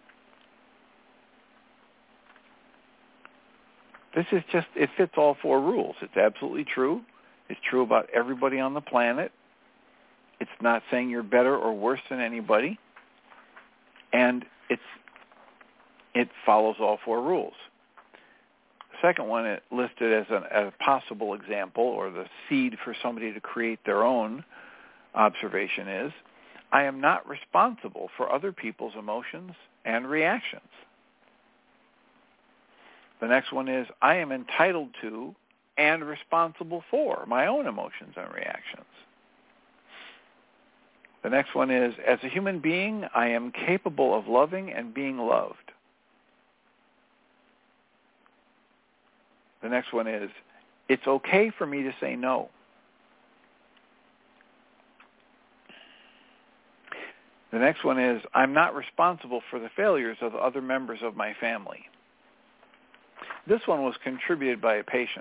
This is just, it fits all 4 rules. It's absolutely true. It's true about everybody on the planet. It's not saying you're better or worse than anybody. And it follows all 4 rules. The second one, it listed as a possible example or the seed for somebody to create their own observation is, I am not responsible for other people's emotions and reactions. The next one is, I am entitled to and responsible for my own emotions and reactions. The next one is, as a human being, I am capable of loving and being loved. The next one is, it's okay for me to say no. The next one is, I'm not responsible for the failures of other members of my family. This one was contributed by a patient.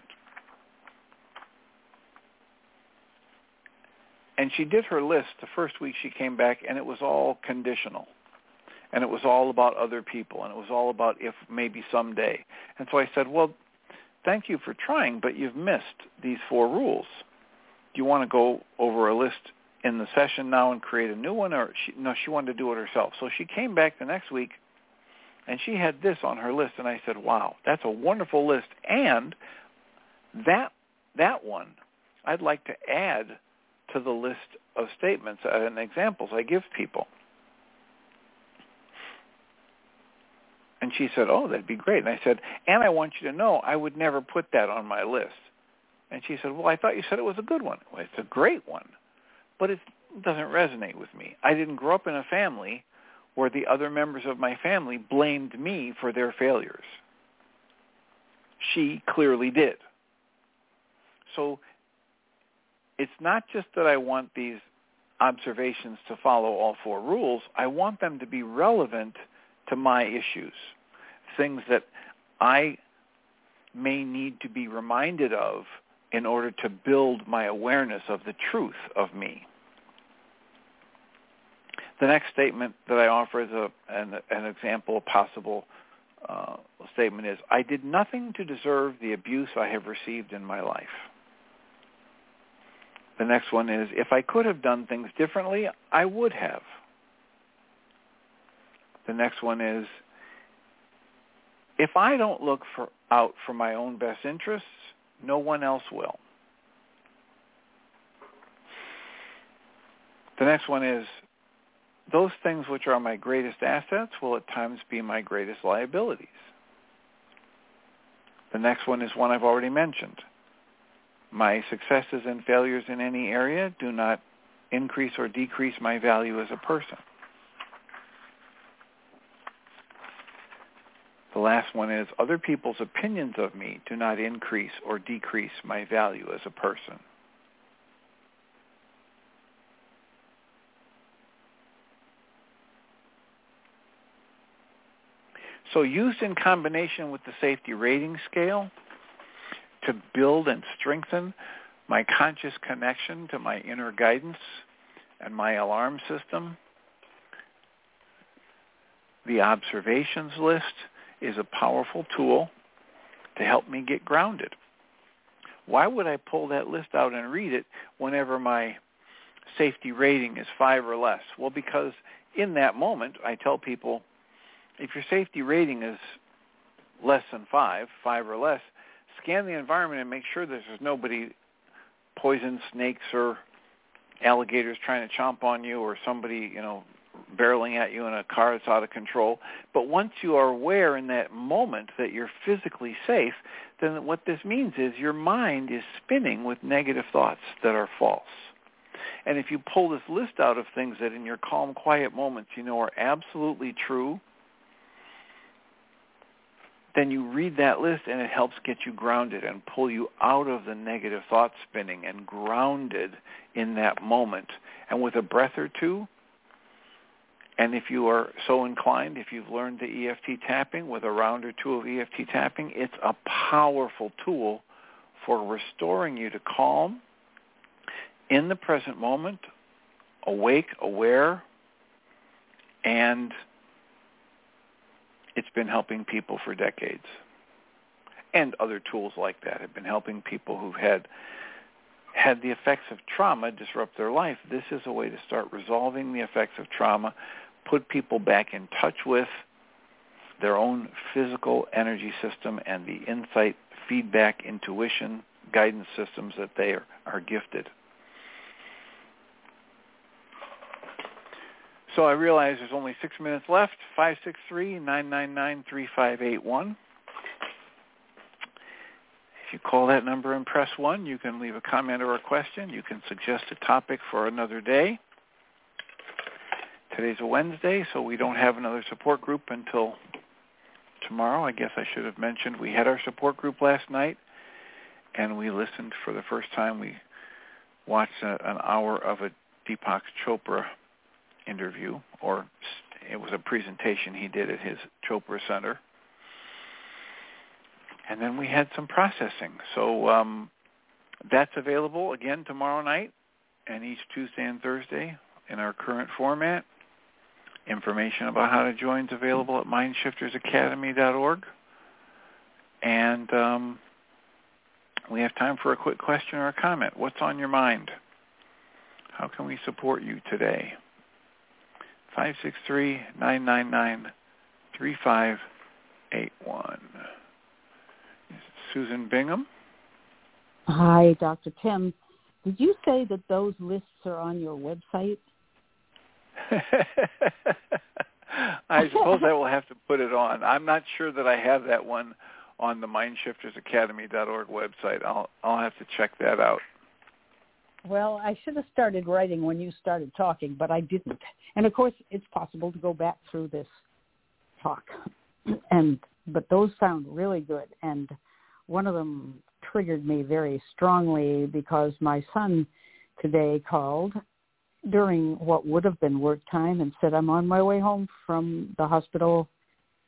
And she did her list the first week she came back, and it was all conditional. And it was all about other people, and it was all about if maybe someday. And so I said, well, thank you for trying, but you've missed these 4 rules. Do you want to go over a list in the session now and create a new one? Or she wanted to do it herself. So she came back the next week, and she had this on her list, and I said, wow, that's a wonderful list. And that one I'd like to add to the list of statements and examples I give people. And she said, oh, that'd be great. And I said, and I want you to know I would never put that on my list. And she said, well, I thought you said it was a good one. Well, it's a great one, but it doesn't resonate with me. I didn't grow up in a family where the other members of my family blamed me for their failures. She clearly did. So it's not just that I want these observations to follow all 4 rules. I want them to be relevant to my issues, things that I may need to be reminded of in order to build my awareness of the truth of me. The next statement that I offer as an example, a possible statement is, I did nothing to deserve the abuse I have received in my life. The next one is, if I could have done things differently, I would have. The next one is, if I don't look out for my own best interests, no one else will. The next one is, those things which are my greatest assets will at times be my greatest liabilities. The next one is one I've already mentioned. My successes and failures in any area do not increase or decrease my value as a person. The last one is, other people's opinions of me do not increase or decrease my value as a person. So used in combination with the safety rating scale to build and strengthen my conscious connection to my inner guidance and my alarm system, the observations list is a powerful tool to help me get grounded. Why would I pull that list out and read it whenever my safety rating is 5 or less? Well, because in that moment, I tell people, if your safety rating is less than 5 or less, scan the environment and make sure that there's nobody, poison, snakes, or alligators trying to chomp on you, or somebody, barreling at you in a car that's out of control. But once you are aware in that moment that you're physically safe, then what this means is your mind is spinning with negative thoughts that are false. And if you pull this list out of things that in your calm, quiet moments are absolutely true, then you read that list and it helps get you grounded and pull you out of the negative thought spinning and grounded in that moment. And with a breath or two, and if you are so inclined, if you've learned the EFT tapping with a round or two of EFT tapping, it's a powerful tool for restoring you to calm, in the present moment, awake, aware, and it's been helping people for decades. And other tools like that have been helping people who've had the effects of trauma disrupt their life. This is a way to start resolving the effects of trauma, put people back in touch with their own physical energy system and the insight, feedback, intuition, guidance systems that they are gifted. So I realize there's only 6 minutes left. 563-999-3581. If you call that number and press 1, you can leave a comment or a question. You can suggest a topic for another day. Today's a Wednesday, so we don't have another support group until tomorrow. I guess I should have mentioned we had our support group last night, and we listened for the first time. We watched an hour of a Deepak Chopra interview, or it was a presentation he did at his Chopra Center. And then we had some processing. So that's available again tomorrow night and each Tuesday and Thursday in our current format. Information about how to join is available at mindshiftersacademy.org. And we have time for a quick question or a comment. What's on your mind? How can we support you today? 563-999-3581. Susan Bingham. Hi, Dr. Tim. Did you say that those lists are on your website? I suppose I will have to put it on. I'm not sure that I have that one on the mindshiftersacademy.org website. I'll have to check that out. Well, I should have started writing when you started talking, but I didn't. And, of course, it's possible to go back through this talk. But those sound really good. And one of them triggered me very strongly because my son today called during what would have been work time and said, I'm on my way home from the hospital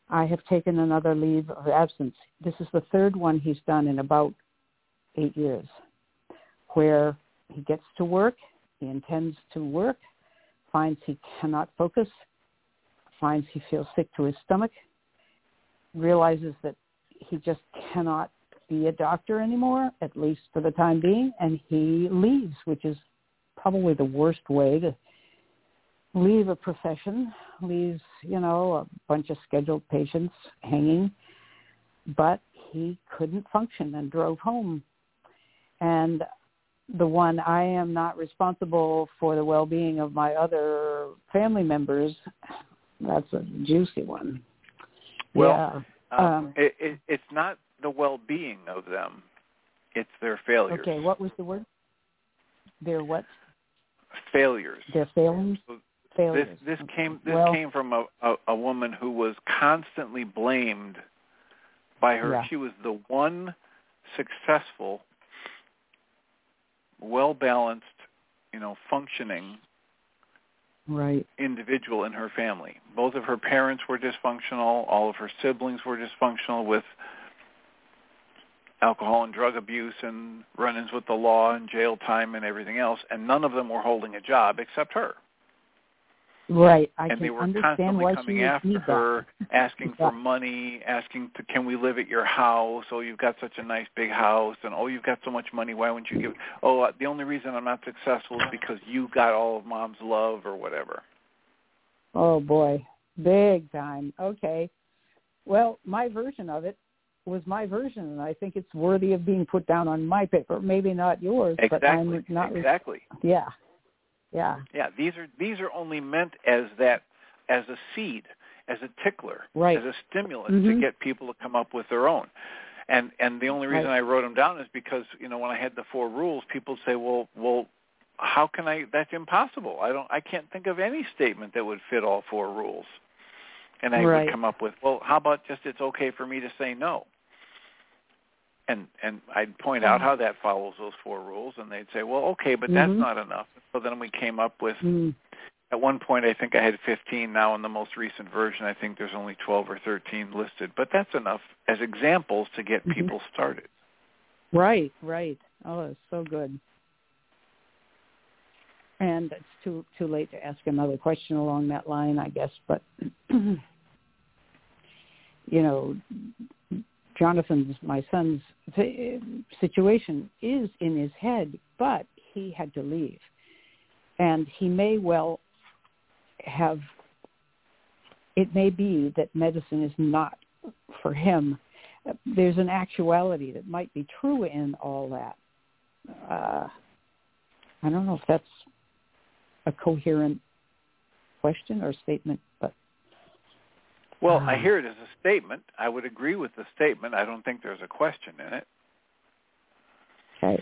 I have taken another leave of absence. This is the third one he's done in about 8 years, where he gets to work, he intends to work, finds he cannot focus, finds he feels sick to his stomach, realizes that he just cannot be a doctor anymore, at least for the time being, and he leaves, which is probably the worst way to leave a profession, leaves, a bunch of scheduled patients hanging, but he couldn't function and drove home. And the one, I am not responsible for the well-being of my other family members, that's a juicy one. Well, yeah. It's not the well-being of them, it's their failures. Okay, what was the word? Their what? Failures. Their failings? Failures. This came from a woman who was constantly blamed by her. Yeah. She was the one successful, well-balanced, functioning individual in her family. Both of her parents were dysfunctional. All of her siblings were dysfunctional with alcohol and drug abuse and run-ins with the law and jail time and everything else, and none of them were holding a job except her. Right. And they were constantly coming after her, asking for money, can we live at your house? Oh, you've got such a nice big house. And, oh, you've got so much money. Why wouldn't you give? Oh, the only reason I'm not successful is because you got all of Mom's love or whatever. Oh, boy. Big time. Okay. Well, my version of it was my version, and I think it's worthy of being put down on my paper. Maybe not yours, exactly. but I'm not. Exactly. Yeah. Yeah. Yeah, these are only meant as a seed, as a tickler, right. as a stimulus to get people to come up with their own. And the only reason I wrote them down is because, when I had the 4 rules, people say, well, how can I? That's impossible. I can't think of any statement that would fit all 4 rules. And I would come up with, well, how about just it's okay for me to say no? And I'd point out how that follows those 4 rules, and they'd say, well, okay, but that's not enough. So then we came up with, at one point I think I had 15. Now in the most recent version I think there's only 12 or 13 listed. But that's enough as examples to get people started. Right. Oh, it's so good. And it's too late to ask another question along that line, I guess. But, Jonathan's, my son's situation is in his head, but he had to leave. And he may well have, it may be that medicine is not for him. There's an actuality that might be true in all that. I don't know if that's a coherent question or statement, but. Well, I hear it as a statement. I would agree with the statement. I don't think there's a question in it. Okay.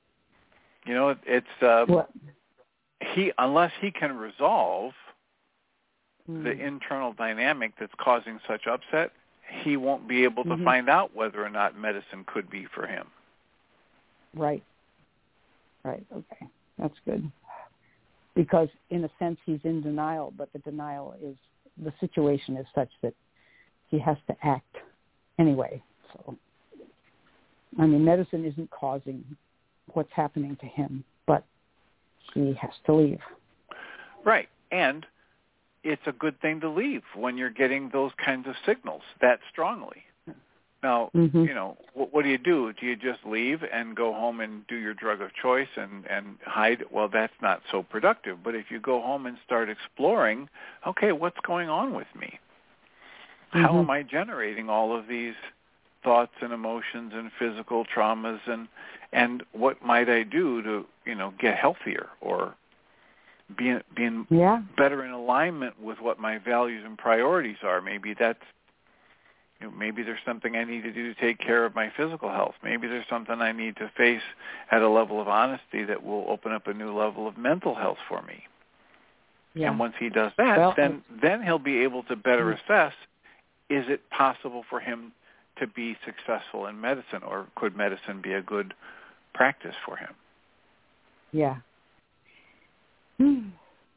It's unless he can resolve the internal dynamic that's causing such upset, he won't be able to find out whether or not medicine could be for him. Right. Okay. That's good. Because in a sense he's in denial, but the denial is, the situation is such that he has to act anyway. So, medicine isn't causing what's happening to him, but he has to leave. Right. And it's a good thing to leave when you're getting those kinds of signals that strongly. Now, what do? Do you just leave and go home and do your drug of choice and hide? Well, that's not so productive. But if you go home and start exploring, okay, what's going on with me? How am I generating all of these thoughts and emotions and physical traumas, and what might I do to, get healthier or being better in alignment with what my values and priorities are? Maybe that's, maybe there's something I need to do to take care of my physical health. Maybe there's something I need to face at a level of honesty that will open up a new level of mental health for me. Yeah. And once he does that, then he'll be able to better assess, is it possible for him to be successful in medicine, or could medicine be a good practice for him? Yeah. It's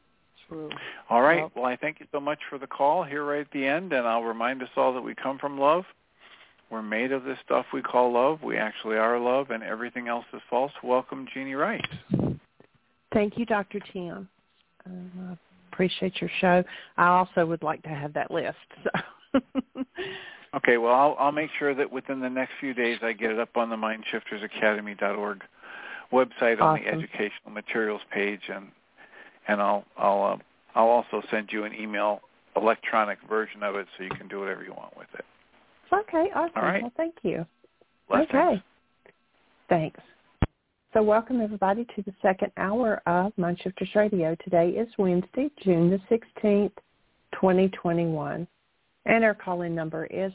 True. All right. Well, I thank you so much for the call here right at the end, and I'll remind us all that we come from love. We're made of this stuff we call love. We actually are love, and everything else is false. Welcome, Jeanie Rice. Thank you, Dr. Tim. I appreciate your show. I also would like to have that list. So. Okay, well, I'll make sure that within the next few days I get it up on the MindShiftersAcademy.org website on the educational materials page, and I'll also send you an email electronic version of it so you can do whatever you want with it. Okay, awesome. All right. Well, thank you. Blessings. Okay. Thanks. So welcome, everybody, to the second hour of MindShifters Radio. Today is Wednesday, June the 16th, 2021. And our call-in number is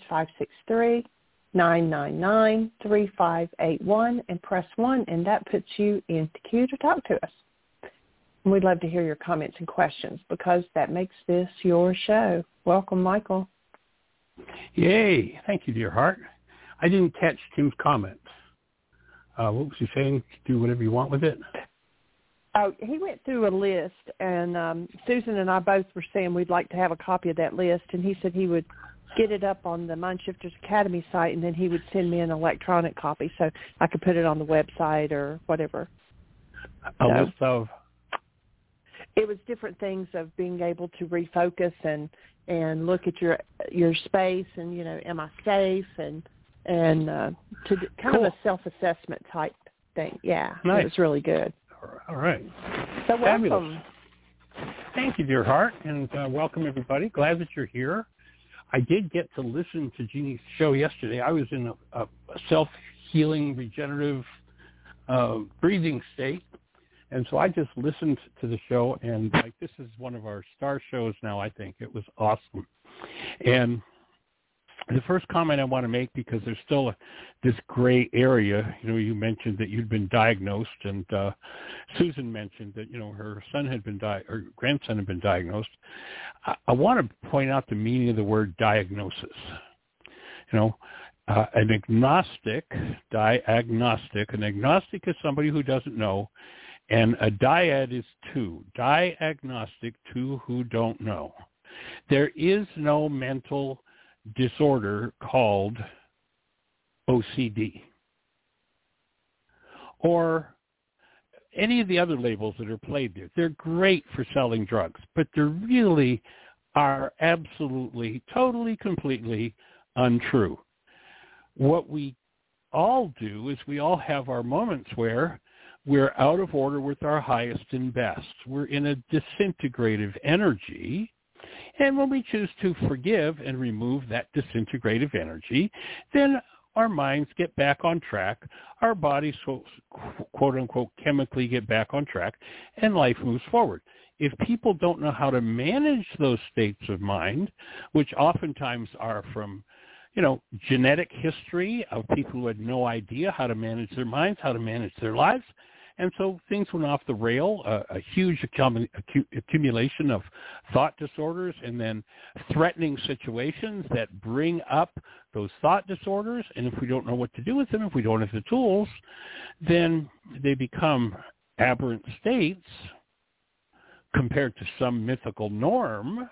563-999-3581, and press 1, and that puts you into queue to talk to us. And we'd love to hear your comments and questions because that makes this your show. Welcome, Michael. Yay. Thank you, dear heart. I didn't catch Tim's comments. What was he saying? Do whatever you want with it? Oh, he went through a list, and Susan and I both were saying we'd like to have a copy of that list, and he said he would get it up on the MindShifters Academy site, and then he would send me an electronic copy so I could put it on the website or whatever. A list of? It was different things of being able to refocus and look at your space and, you know, am I safe, and to kind of a self-assessment type thing. Yeah, nice. It was really good. All right. So welcome. Fabulous. Thank you, dear heart, and welcome, everybody. Glad that you're here. I did get to listen to Jeanie's show yesterday. I was in a self-healing, regenerative breathing state, and so I just listened to the show, and this is one of our star shows now, I think. It was awesome. And the first comment I want to make, because there's still this gray area, you know, you mentioned that you'd been diagnosed, and Susan mentioned that, you know, her grandson had been diagnosed. I want to point out the meaning of the word diagnosis. You know, an agnostic, an agnostic is somebody who doesn't know, and a dyad is two. Diagnostic, two who don't know. There is no mental disorder called OCD or any of the other labels that are played there. They're great for selling drugs, but they really are absolutely, totally, completely untrue. What we all do is we all have our moments where we're out of order with our highest and best. We're in a disintegrative energy. And when we choose to forgive and remove that disintegrative energy, then our minds get back on track, our bodies, quote-unquote, chemically get back on track, and life moves forward. If people don't know how to manage those states of mind, which oftentimes are from, you know, genetic history of people who had no idea how to manage their minds, how to manage their lives, and so things went off the rail, a huge accumulation of thought disorders and then threatening situations that bring up those thought disorders. And if we don't know what to do with them, if we don't have the tools, then they become aberrant states compared to some mythical norm.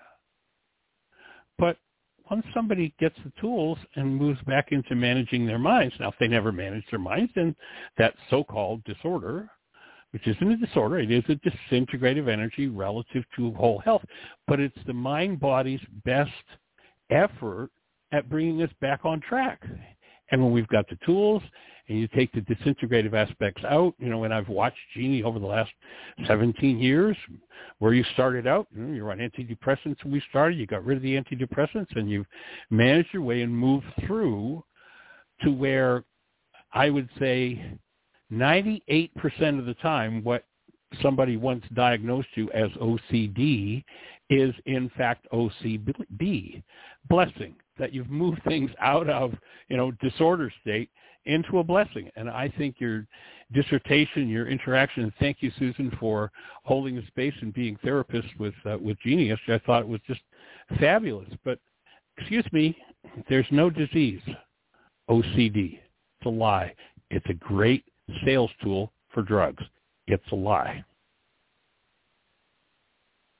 But once somebody gets the tools and moves back into managing their minds, now if they never manage their minds, then that so-called disorder, which isn't a disorder, it is a disintegrative energy relative to whole health, but it's the mind-body's best effort at bringing us back on track. And when we've got the tools and you take the disintegrative aspects out, you know, and I've watched Jeanie over the last 17 years, where you started out, you know, you're on antidepressants when we started, you got rid of the antidepressants, and you've managed your way and moved through to where I would say 98% of the time what somebody once diagnosed you as OCD is in fact OCB. Blessing, that you've moved things out of, you know, disorder state into a blessing. And I think your dissertation, your interaction, and thank you, Susan, for holding the space and being therapist with Jeanie yesterday. I thought it was just fabulous. But, excuse me, there's no disease, OCD. It's a lie. It's a great sales tool for drugs. It's a lie.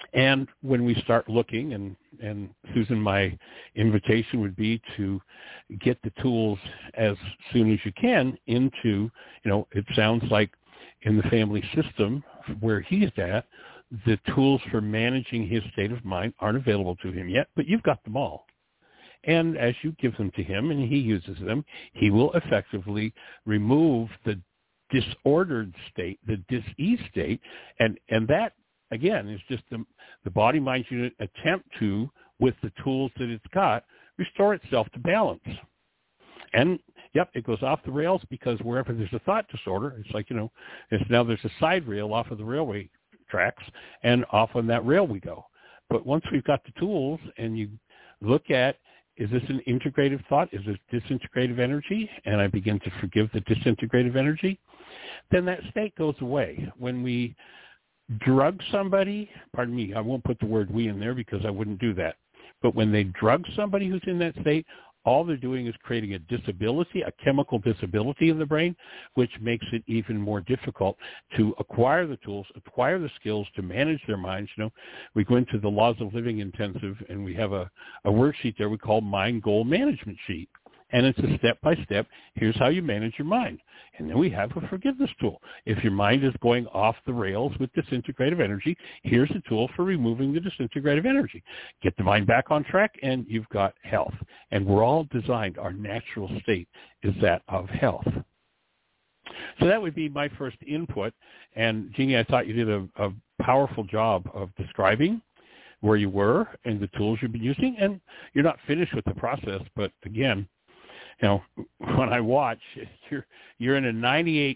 And when we start looking, and Susan, my invitation would be to get the tools as soon as you can into, it sounds like in the family system where he's at, the tools for managing his state of mind aren't available to him yet, but you've got them all. And as you give them to him and he uses them, he will effectively remove the disordered state, the dis-ease state, and that, again, is just the body-mind unit attempt to, with the tools that it's got, restore itself to balance. And, yep, it goes off the rails because wherever there's a thought disorder, it's like, now there's a side rail off of the railway tracks, and off on that rail we go. But once we've got the tools and you look at, is this an integrative thought? Is this disintegrative energy? And I begin to forgive the disintegrative energy, then that state goes away. When we drug somebody, pardon me, I won't put the word we in there because I wouldn't do that. But when they drug somebody who's in that state, all they're doing is creating a disability, a chemical disability in the brain, which makes it even more difficult to acquire the tools, acquire the skills to manage their minds. We go into the Laws of Living Intensive, and we have a worksheet there we call Mind Goal Management Sheet. And it's a step-by-step, here's how you manage your mind. And then we have a forgiveness tool. If your mind is going off the rails with disintegrative energy, here's a tool for removing the disintegrative energy. Get the mind back on track, and you've got health. And we're all designed, our natural state is that of health. So that would be my first input. And, Jeannie, I thought you did a powerful job of describing where you were and the tools you've been using. And you're not finished with the process, but, again, when I watch, you're in a 98%.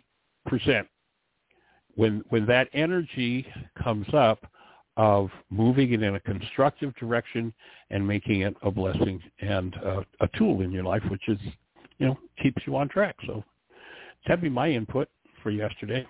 When that energy comes up of moving it in a constructive direction and making it a blessing and a tool in your life, which is, keeps you on track. So that'd be my input for yesterday.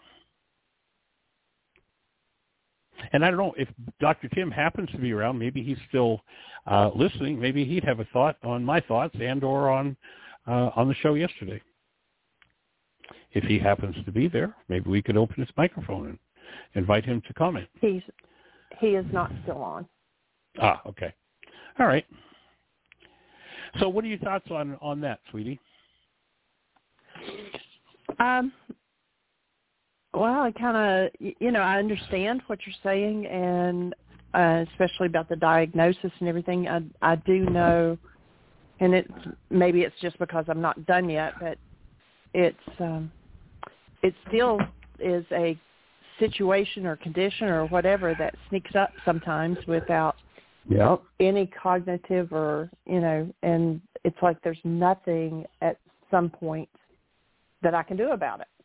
And I don't know if Dr. Tim happens to be around. Maybe he's still listening. Maybe he'd have a thought on my thoughts and or on the show yesterday. If he happens to be there, maybe we could open his microphone and invite him to comment. He is not still on. Ah, okay. All right. So what are your thoughts on that, sweetie? Well, I kind of, I understand what you're saying, and especially about the diagnosis and everything. I do know, and maybe it's just because I'm not done yet, but it still is a situation or condition or whatever that sneaks up sometimes without any cognitive or, and it's like there's nothing at some point that I can do about it.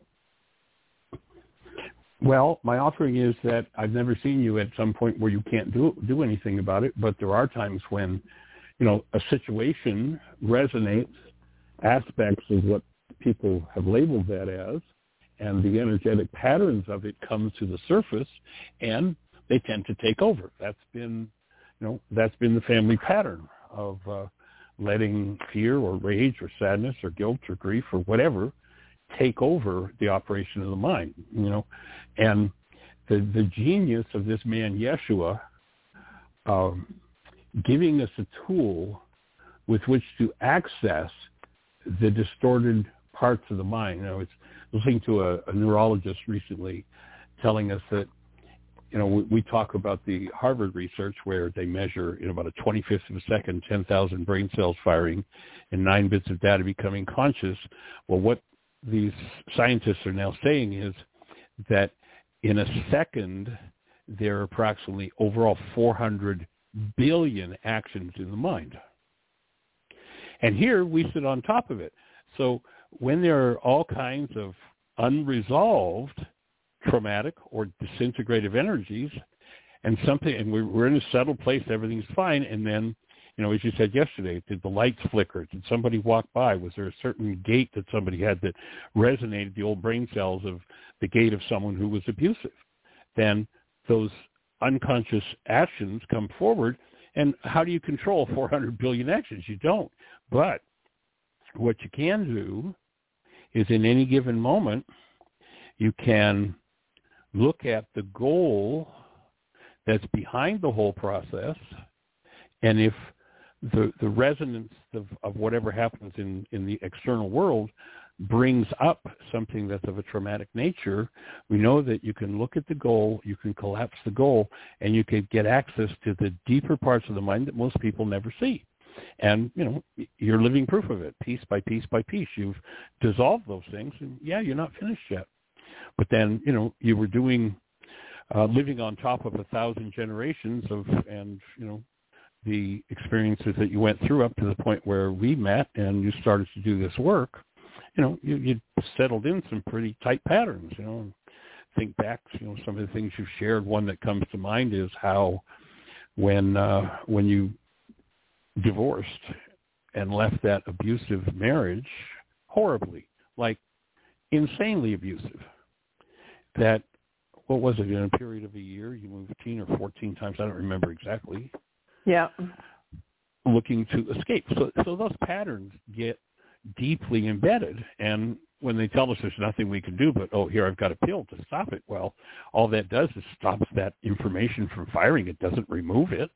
Well, my offering is that I've never seen you at some point where you can't do anything about it, but there are times when, a situation resonates aspects of what people have labeled that as, and the energetic patterns of it come to the surface, and they tend to take over. That's been the family pattern of letting fear or rage or sadness or guilt or grief or whatever take over the operation of the mind, and the genius of this man, Yeshua, giving us a tool with which to access the distorted parts of the mind. It's listening to a neurologist recently telling us that, we talk about the Harvard research where they measure in about a 25th of a second, 10,000 brain cells firing and 9 bits of data becoming conscious. Well, what these scientists are now saying is that in a second, there are approximately overall 400 billion actions in the mind. And here we sit on top of it. So when there are all kinds of unresolved traumatic or disintegrative energies and we're in a settled place, everything's fine, and then, as you said yesterday, did the lights flicker? Did somebody walk by? Was there a certain gait that somebody had that resonated the old brain cells of the gait of someone who was abusive? Then those unconscious actions come forward, and how do you control 400 billion actions? You don't. But what you can do is in any given moment, you can look at the goal that's behind the whole process. And if the resonance of whatever happens in the external world brings up something that's of a traumatic nature, we know that you can look at the goal, you can collapse the goal, and you can get access to the deeper parts of the mind that most people never see. And, you're living proof of it, piece by piece by piece. You've dissolved those things, and yeah, you're not finished yet. But then, you were doing, living on top of 1,000 generations the experiences that you went through up to the point where we met and you started to do this work. You settled in some pretty tight patterns, Think back, some of the things you've shared. One that comes to mind is how when you divorced and left that abusive marriage horribly, like insanely abusive, that, what was it, in a period of a year, you moved 15 or 14 times, I don't remember exactly. Yeah. Looking to escape. So those patterns get deeply embedded, and when they tell us there's nothing we can do but, here, I've got a pill to stop it, well, all that does is stops that information from firing. It doesn't remove it.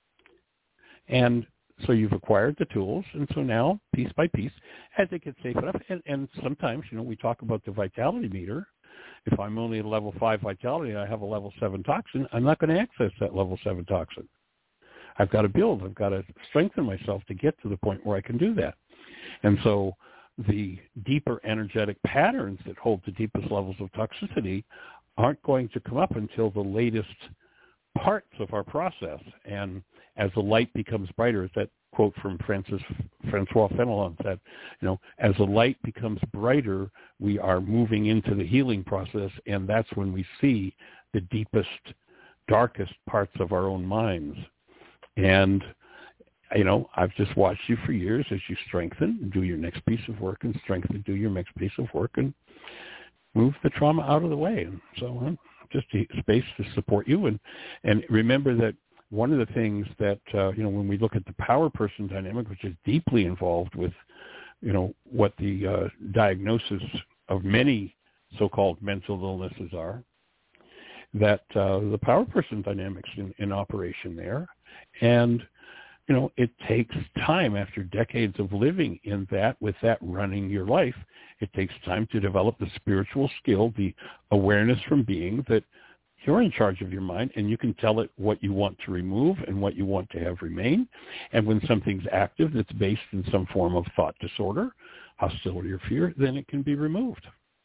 And so you've acquired the tools, and so now, piece by piece, as it gets safe enough, and sometimes, we talk about the vitality meter. If I'm only at level 5 vitality and I have a level 7 toxin, I'm not going to access that level 7 toxin. I've got to build. I've got to strengthen myself to get to the point where I can do that. And so the deeper energetic patterns that hold the deepest levels of toxicity aren't going to come up until the latest parts of our process. And as the light becomes brighter, as that quote from Francois Fenelon said, as the light becomes brighter, we are moving into the healing process, and that's when we see the deepest, darkest parts of our own minds. And, I've just watched you for years as you strengthen and do your next piece of work, and strengthen, do your next piece of work, and move the trauma out of the way. And so just a space to support you. And remember that one of the things that, when we look at the power person dynamic, which is deeply involved with, what the diagnosis of many so-called mental illnesses are, that the power person dynamics in operation there. And, it takes time after decades of living in that, with that running your life. It takes time to develop the spiritual skill, the awareness from being that you're in charge of your mind, and you can tell it what you want to remove and what you want to have remain. And when something's active that's based in some form of thought disorder, hostility, or fear, then it can be removed.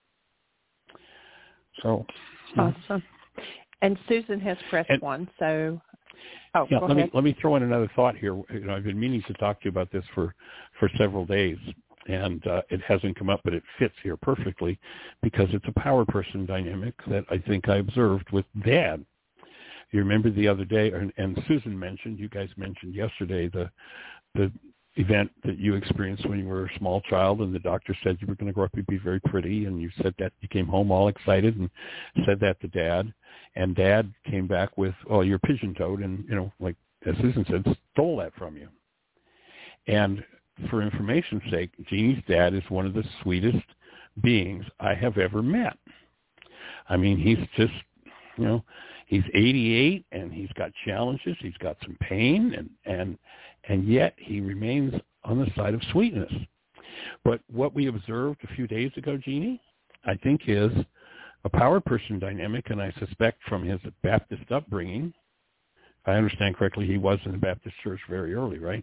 So awesome. And Susan has pressed 1, so let me throw in another thought here. I've been meaning to talk to you about this for several days, and it hasn't come up, but it fits here perfectly because it's a power person dynamic that I think I observed with Dad. You remember the other day, and Susan mentioned, you guys mentioned yesterday, the event that you experienced when you were a small child, and the doctor said you were going to grow up and be very pretty, and you said that, you came home all excited and said that to Dad, and Dad came back with, you're pigeon-toed, and, like as Susan said, stole that from you. And for information's sake, Jeannie's dad is one of the sweetest beings I have ever met. I mean, he's just, he's 88 and he's got challenges. He's got some pain, and yet he remains on the side of sweetness. But what we observed a few days ago, Jeannie, I think is a power person dynamic, and I suspect from his Baptist upbringing, if I understand correctly, he was in the Baptist church very early, right?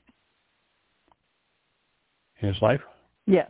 In his life? Yes.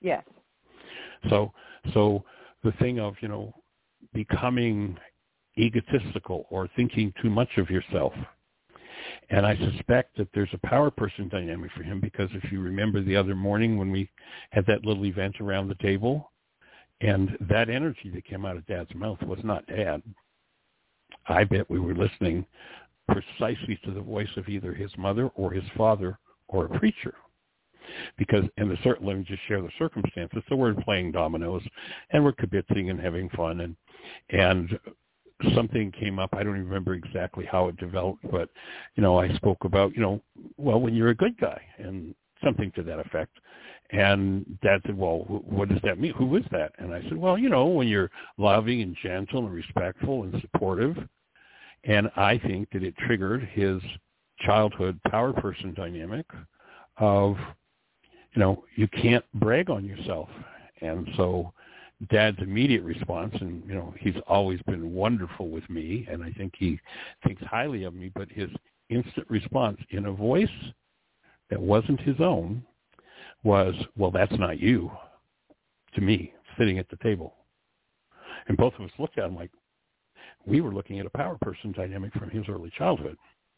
So the thing of, becoming egotistical or thinking too much of yourself. And I suspect that there's a power person dynamic for him, because if you remember the other morning when we had that little event around the table, and that energy that came out of Dad's mouth was not Dad. I bet we were listening precisely to the voice of either his mother or his father or a preacher. Because, let me just share the circumstances. So we're playing dominoes, and we're kibitzing and having fun, and something came up. I don't even remember exactly how it developed, but, I spoke about, when you're a good guy, and something to that effect. And Dad said, well, what does that mean? Who is that? And I said, well, when you're loving and gentle and respectful and supportive. And I think that it triggered his childhood power person dynamic of, you can't brag on yourself. And so Dad's immediate response, and, he's always been wonderful with me, and I think he thinks highly of me, but his instant response in a voice that wasn't his own was, well, that's not you, to me, sitting at the table. And both of us looked at him like we were looking at a power person dynamic from his early childhood.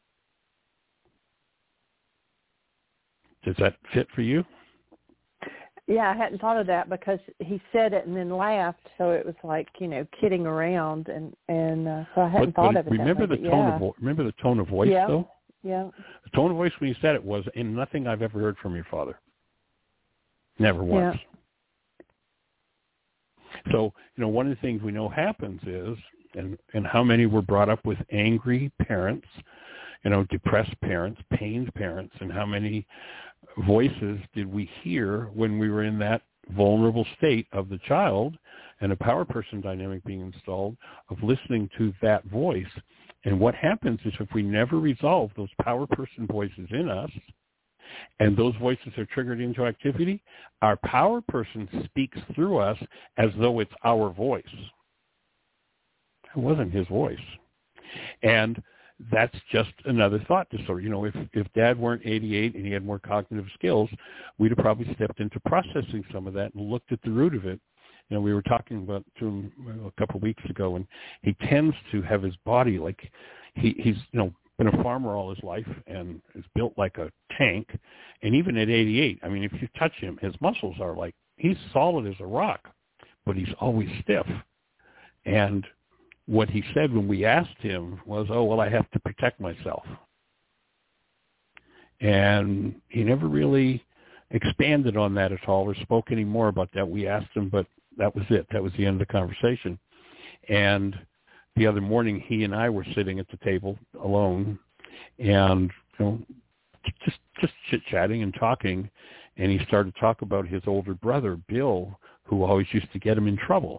Does that fit for you? Yeah, I hadn't thought of that because he said it and then laughed, so it was like, kidding around, and so I hadn't thought of it. Remember that way, the tone remember the tone of voice, though? Yeah. The tone of voice when he said it was, "And nothing I've ever heard from your father. Never once." Yeah. So, one of the things we know happens is, and how many were brought up with angry parents, depressed parents, pained parents, and how many voices did we hear when we were in that vulnerable state of the child and a power person dynamic being installed, of listening to that voice. And what happens is if we never resolve those power person voices in us, and those voices are triggered into activity, our power person speaks through us as though it's our voice. It wasn't his voice. And that's just another thought disorder. If Dad weren't 88 and he had more cognitive skills, we'd have probably stepped into processing some of that and looked at the root of it. We were talking about to him a couple of weeks ago, and he tends to have his body like he's been a farmer all his life and is built like a tank. And even at 88, I mean, if you touch him, his muscles are like, he's solid as a rock, but he's always stiff. And what he said when we asked him was, "Oh, well, I have to protect myself." And he never really expanded on that at all or spoke any more about that. We asked him, but that was it. That was the end of the conversation. And the other morning, he and I were sitting at the table alone and, just chit-chatting and talking. And he started to talk about his older brother, Bill, who always used to get him in trouble.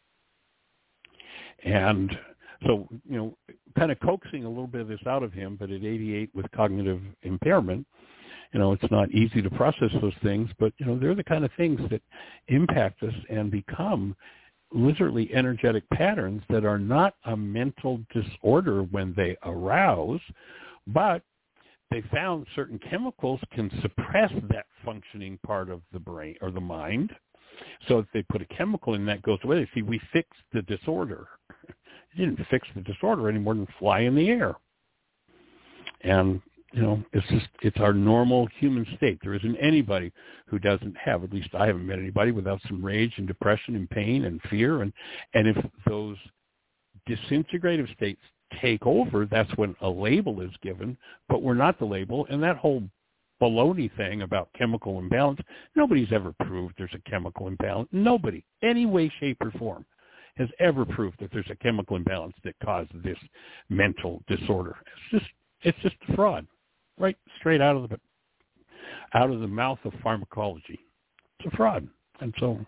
And so, kind of coaxing a little bit of this out of him, but at 88 with cognitive impairment, it's not easy to process those things, but, they're the kind of things that impact us and become literally energetic patterns that are not a mental disorder when they arouse, but they found certain chemicals can suppress that functioning part of the brain or the mind. So if they put a chemical in that goes away, see, we fixed the disorder. It didn't fix the disorder any more than fly in the air. And, it's our normal human state. There isn't anybody who doesn't have, at least I haven't met anybody without some rage and depression and pain and fear. And if those disintegrative states take over, that's when a label is given, but we're not the label. And that whole baloney thing about chemical imbalance, nobody's ever proved there's a chemical imbalance. Nobody, any way, shape, or form, has ever proved that there's a chemical imbalance that caused this mental disorder. It's just a fraud, right straight out of the mouth of pharmacology. It's a fraud. And so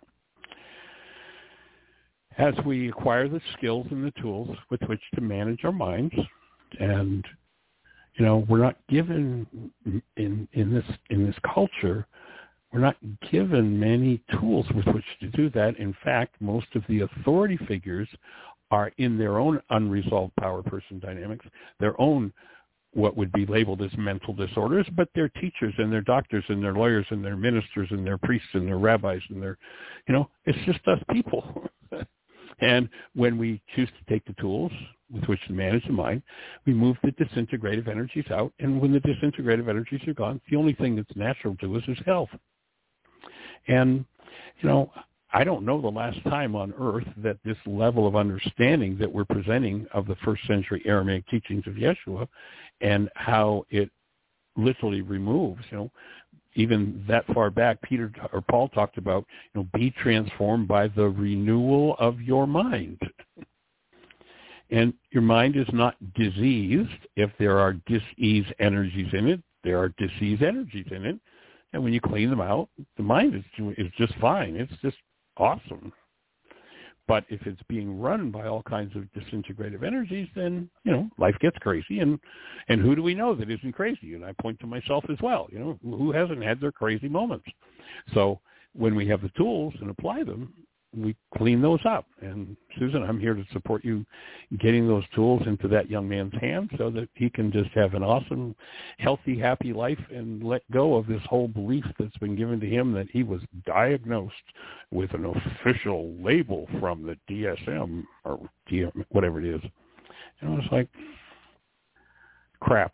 as we acquire the skills and the tools with which to manage our minds, and we're not given in this culture, we're not given many tools with which to do that. In fact, most of the authority figures are in their own unresolved power person dynamics, their own what would be labeled as mental disorders, but they're teachers and they're doctors and they're lawyers and they're ministers and they're priests and they're rabbis and they're, it's just us people. And when we choose to take the tools with which to manage the mind, we move the disintegrative energies out. And when the disintegrative energies are gone, the only thing that's natural to us is health. And, I don't know the last time on earth that this level of understanding that we're presenting of the first century Aramaic teachings of Yeshua and how it literally removes, even that far back, Peter or Paul talked about, be transformed by the renewal of your mind. And your mind is not diseased. If there are dis-ease energies in it, there are disease energies in it. And when you clean them out, the mind is just fine. It's just awesome. But if it's being run by all kinds of disintegrative energies, then, life gets crazy. And who do we know that isn't crazy? And I point to myself as well. Who hasn't had their crazy moments? So when we have the tools and apply them, we clean those up. And Susan, I'm here to support you getting those tools into that young man's hands so that he can just have an awesome, healthy, happy life and let go of this whole belief that's been given to him that he was diagnosed with an official label from the DSM or DM, whatever it is. And I was like, crap.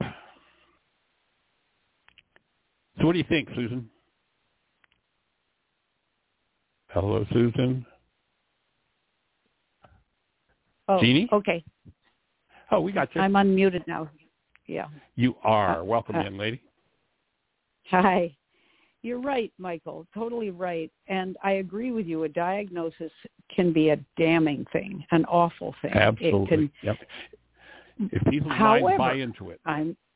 So what do you think, Susan? Hello, Susan. Oh, Jeannie? okay. Oh, we got you. I'm unmuted now. Yeah. You are. Welcome in, lady. Hi. You're right, Michael. Totally right. And I agree with you. A diagnosis can be a damning thing, an awful thing. Absolutely. Yep. If people mind buy into it.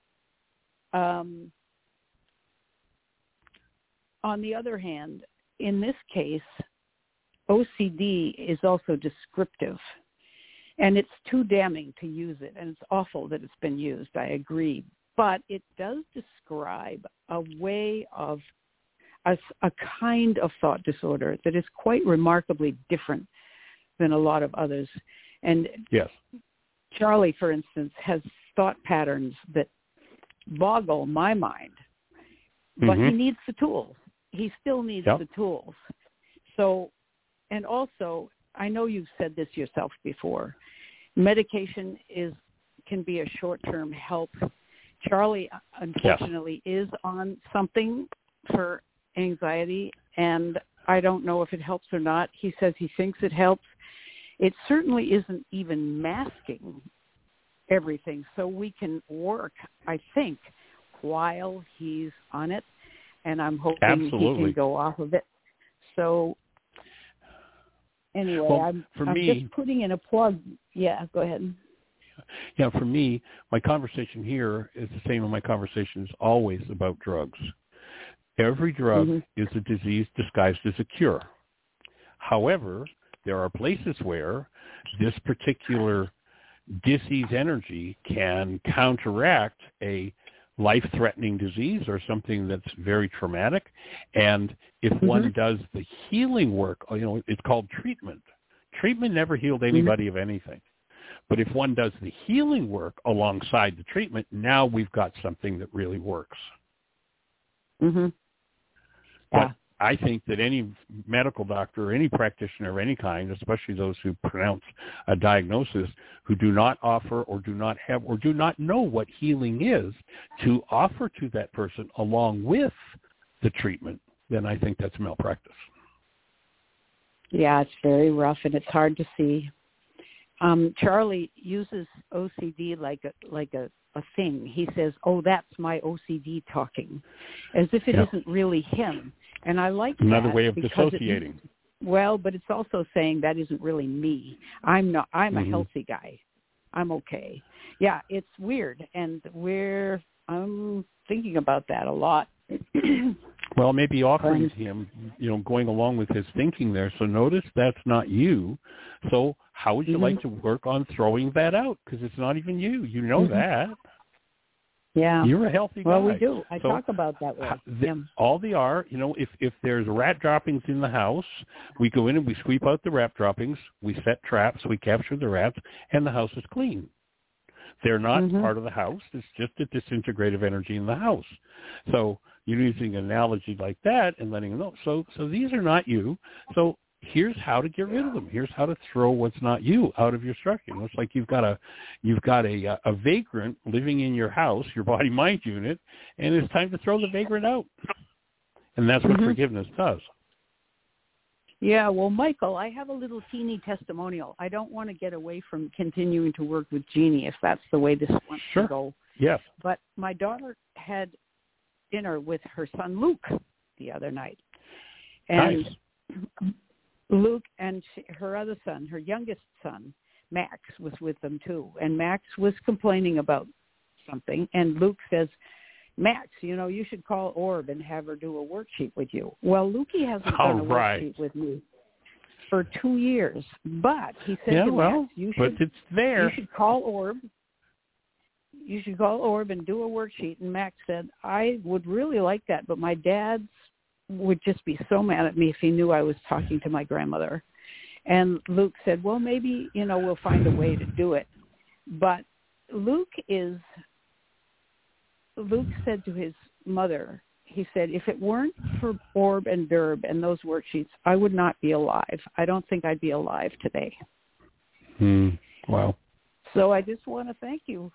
On the other hand, in this case, OCD is also descriptive, and it's too damning to use it, and it's awful that it's been used, I agree. But it does describe a way of, a kind of thought disorder that is quite remarkably different than a lot of others. And yes, Charlie, for instance, has thought patterns that boggle my mind, but he needs the tools. He still needs the tools. So, and also, I know you've said this yourself before, medication can be a short-term help. Charlie, unfortunately, is on something for anxiety, and I don't know if it helps or not. He says he thinks it helps. It certainly isn't even masking everything, so we can work, I think, while he's on it. And I'm hoping he can go off of it. So anyway, I'm just putting in a plug. Yeah, go ahead. Yeah, for me, my conversation here is the same as my conversations always about drugs. Every drug is a disease disguised as a cure. However, there are places where this particular disease energy can counteract a life-threatening disease or something that's very traumatic. And if one does the healing work, it's called treatment. Treatment never healed anybody of anything. But if one does the healing work alongside the treatment, now we've got something that really works. But I think that any medical doctor or any practitioner of any kind, especially those who pronounce a diagnosis, who do not offer or do not have or do not know what healing is to offer to that person along with the treatment, then I think that's malpractice. Yeah, it's very rough and it's hard to see. Charlie uses OCD like a thing. He says, "Oh, that's my OCD talking," as if it isn't really him. And I like another way of dissociating. But it's also saying that isn't really me. I'm a healthy guy. I'm okay. Yeah, it's weird, and I'm thinking about that a lot. Well, maybe offering him, going along with his thinking there. So notice that's not you. So how would you like to work on throwing that out? Because it's not even you. You know that. Yeah. You're a healthy guy. Well, we do. I talk about that way. All they are, if there's rat droppings in the house, we go in and we sweep out the rat droppings, we set traps, we capture the rats, and the house is clean. They're not part of the house. It's just a disintegrative energy in the house. So you're using an analogy like that and letting them know. So these are not you. So here's how to get rid of them. Here's how to throw what's not you out of your structure. It's like you've got a vagrant living in your house, your body-mind unit, and it's time to throw the vagrant out. And that's what forgiveness does. Yeah, well, Michael, I have a little teeny testimonial. I don't want to get away from continuing to work with Jeannie if that's the way this wants to go. Yes. But my daughter had dinner with her son Luke the other night. And nice. Luke and her other son, her youngest son, Max, was with them too. And Max was complaining about something. And Luke says, "Max, you should call Orb and have her do a worksheet with you." Well, Lukey hasn't done a worksheet with me. for 2 years. But he said to Max, but it's there. You should call Orb. You should call Orb and do a worksheet. And Max said, I would really like that, but my dad would just be so mad at me if he knew I was talking to my grandmother. And Luke said, well, maybe, we'll find a way to do it. But Luke said to his mother, he said, if it weren't for Orb and Derb and those worksheets, I would not be alive. I don't think I'd be alive today. Wow. So I just want to thank you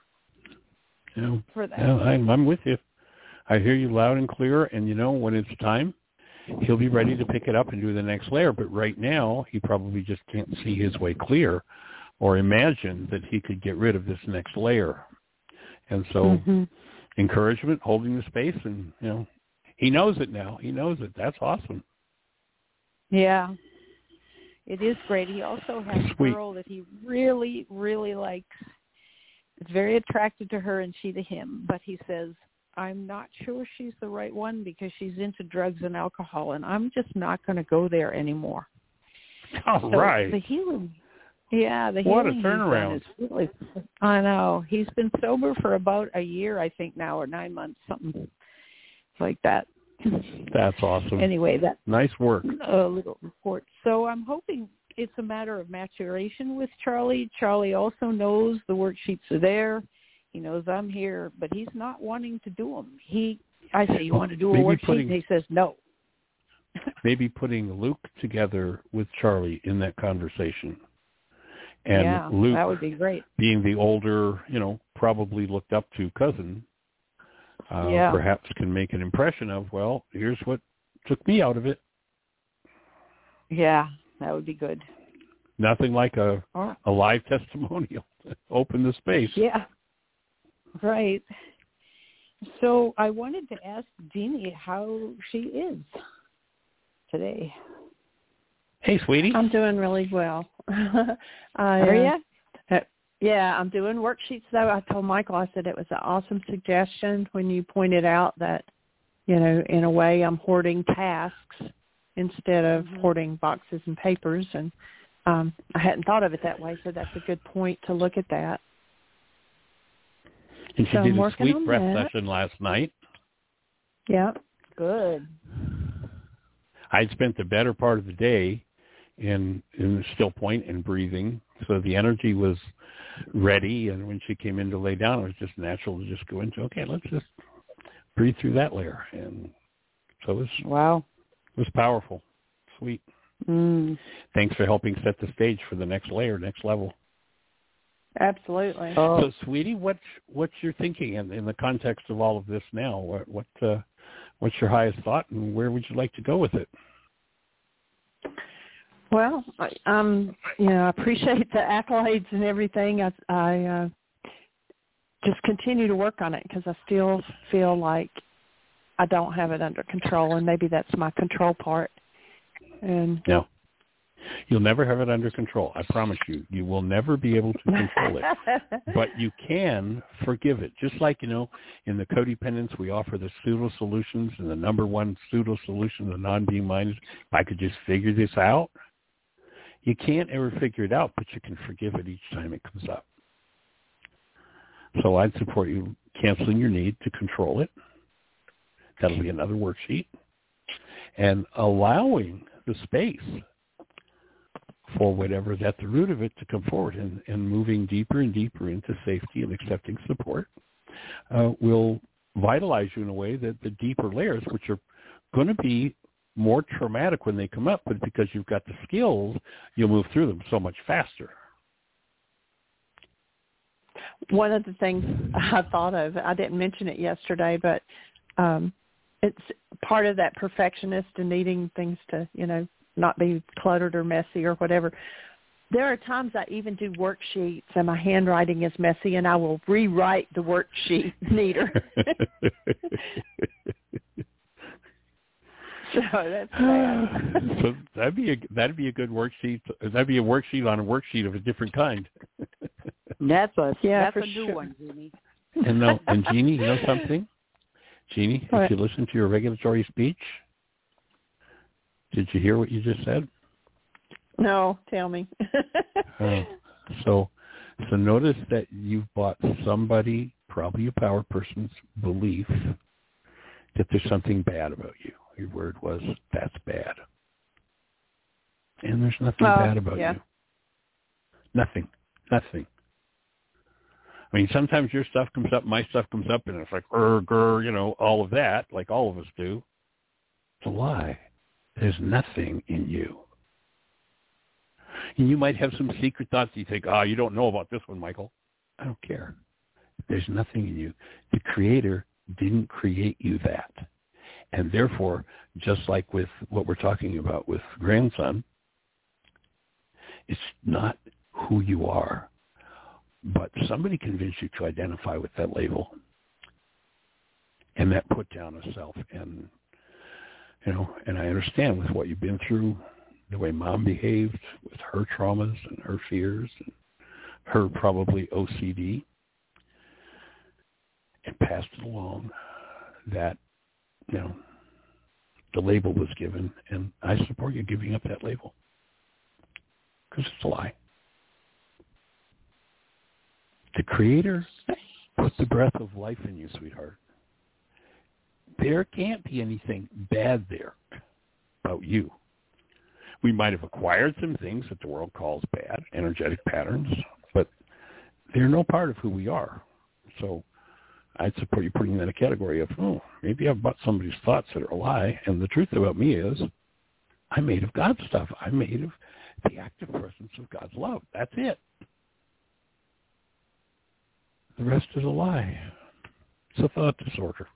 for that. Yeah, I'm with you. I hear you loud and clear, and when it's time, he'll be ready to pick it up and do the next layer. But right now, he probably just can't see his way clear or imagine that he could get rid of this next layer. And so encouragement, holding the space, and, he knows it now. He knows it. That's awesome. Yeah, it is great. He also has a girl that he really, really likes. It's very attracted to her and she to him. But he says, I'm not sure she's the right one because she's into drugs and alcohol, and I'm just not going to go there anymore. All right. The healing. Yeah, the what healing a turnaround. Is really, I know. He's been sober for about a year, I think now, or 9 months, something like that. That's awesome. Anyway, that's nice work. A little report. So I'm hoping it's a matter of maturation with Charlie. Charlie also knows the worksheets are there. He knows I'm here, but he's not wanting to do them. I say, you want to do a worksheet? And he says no. Maybe putting Luke together with Charlie in that conversation. And Luke, that would be great. Being the older, probably looked up to cousin, perhaps can make an impression of, well, here's what took me out of it. Yeah, that would be good. Nothing like a live testimonial. Open the space. Yeah, right. So I wanted to ask Jeannie how she is today. Hey, sweetie. I'm doing really well. Are you? Yeah, I'm doing worksheets, though. I told Michael, I said it was an awesome suggestion when you pointed out that, in a way I'm hoarding tasks instead of hoarding boxes and papers. And I hadn't thought of it that way, so that's a good point to look at that. And she did a sweet breath session last night. Yeah. Good. I'd spent the better part of the day in the still point and breathing, so the energy was ready, and when she came in to lay down, it was just natural to just go into, okay, let's just breathe through that layer. And so it was powerful. Sweet. Thanks for helping set the stage for the next layer, next level. Absolutely. So, sweetie, what's your thinking in the context of all of this now? What's your highest thought, and where would you like to go with it? Well, I appreciate the accolades and everything. I just continue to work on it because I still feel like I don't have it under control, and maybe that's my control part. And no, you'll never have it under control. I promise you. You will never be able to control it, but you can forgive it. Just like, in the codependence, we offer the pseudo solutions, and the number one pseudo solution, the non-being mind, is if I could just figure this out. You can't ever figure it out, but you can forgive it each time it comes up. So I'd support you canceling your need to control it. That'll be another worksheet. And allowing the space for whatever's at the root of it to come forward, and moving deeper and deeper into safety and accepting support will vitalize you in a way that the deeper layers, which are going to be more traumatic when they come up, but because you've got the skills, you'll move through them so much faster. One of the things I thought of, I didn't mention it yesterday, but it's part of that perfectionist and needing things to, not be cluttered or messy or whatever. There are times I even do worksheets and my handwriting is messy, and I will rewrite the worksheet neater. So that's bad. So that'd be a good worksheet. That'd be a worksheet on a worksheet of a different kind. That's a new sure. One, Jeannie. And Jeannie, you know something? Jeannie, if you listen to your regulatory speech, did you hear what you just said? No, tell me. So notice that you've bought somebody, probably a power person's belief that there's something bad about you. Your word was, that's bad. And there's nothing bad about you. Nothing. I mean, sometimes your stuff comes up, my stuff comes up, and it's like, all of that, like all of us do. It's a lie. There's nothing in you. And you might have some secret thoughts that you think, you don't know about this one, Michael. I don't care. There's nothing in you. The Creator didn't create you that. And therefore, just like with what we're talking about with grandson, it's not who you are. But somebody convinced you to identify with that label and that put down of self. And, and I understand with what you've been through, the way Mom behaved with her traumas and her fears and her probably OCD, and passed it along, that, the label was given, and I support you giving up that label because it's a lie. The Creator put the breath of life in you, sweetheart. There can't be anything bad there about you. We might have acquired some things that the world calls bad, energetic patterns, but they're no part of who we are. So I'd support you putting that in a category of, maybe I've bought somebody's thoughts that are a lie, and the truth about me is I'm made of God's stuff. I'm made of the active presence of God's love. That's it. The rest is a lie. It's a thought disorder.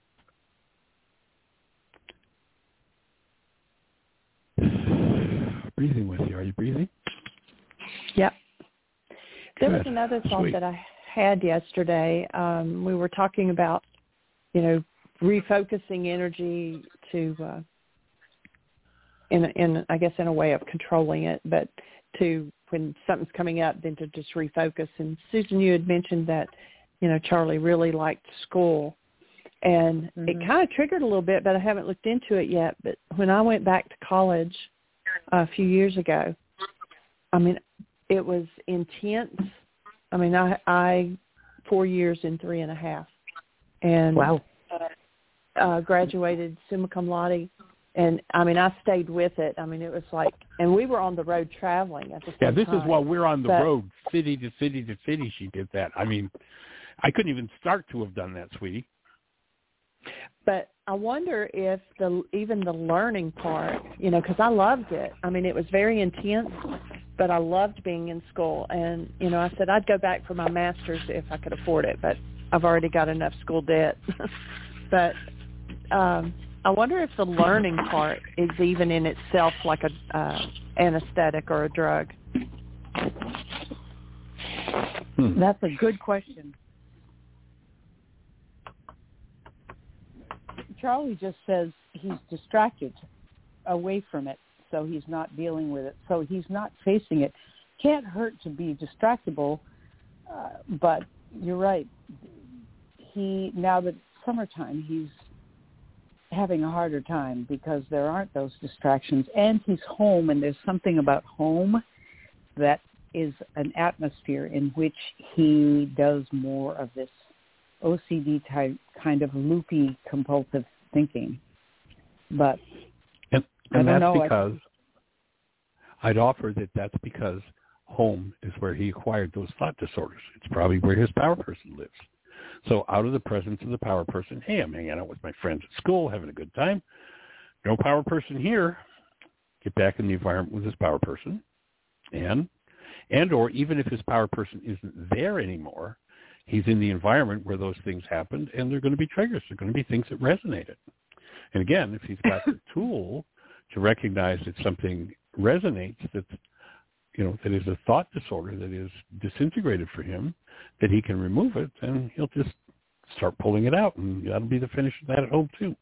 Breathing with you. Are you breathing? Yep. There was Good. another thought Sweet. that I had yesterday. We were talking about, refocusing energy to, in a way of controlling it, but to, when something's coming up, then to just refocus. And Susan, you had mentioned that, Charlie really liked school. And it kind of triggered a little bit, but I haven't looked into it yet. But when I went back to college a few years ago, it was intense. I 4 years in 3.5. And wow. Graduated summa cum laude. And, I stayed with it. It was like, and we were on the road traveling at the same time. Yeah, this is while we're on the road, city to city to city, she did that. I couldn't even start to have done that, sweetie. But I wonder if even the learning part, because I loved it. It was very intense, but I loved being in school. And, I said I'd go back for my master's if I could afford it, but I've already got enough school debt. But I wonder if the learning part is even in itself like a anesthetic or a drug. That's a good question. Charlie just says he's distracted away from it, so he's not dealing with it, so he's not facing it. Can't hurt to be distractible, but you're right. Now that it's summertime, he's having a harder time because there aren't those distractions, and he's home, and there's something about home that is an atmosphere in which he does more of this OCD type kind of loopy compulsive thinking. But and I don't know. Because I'd offer that that's because home is where he acquired those thought disorders. It's probably where his power person lives. So out of the presence of the power person, hey, I'm hanging out with my friends at school, having a good time. No power person here. Get back in the environment with his power person. And or even if his power person isn't there anymore, he's in the environment where those things happened, and they're going to be triggers. They're going to be things that resonated. And again, if he's got the tool to recognize that something resonates, that is a thought disorder that is disintegrated for him, that he can remove it, and he'll just start pulling it out, and that'll be the finish of that at home too.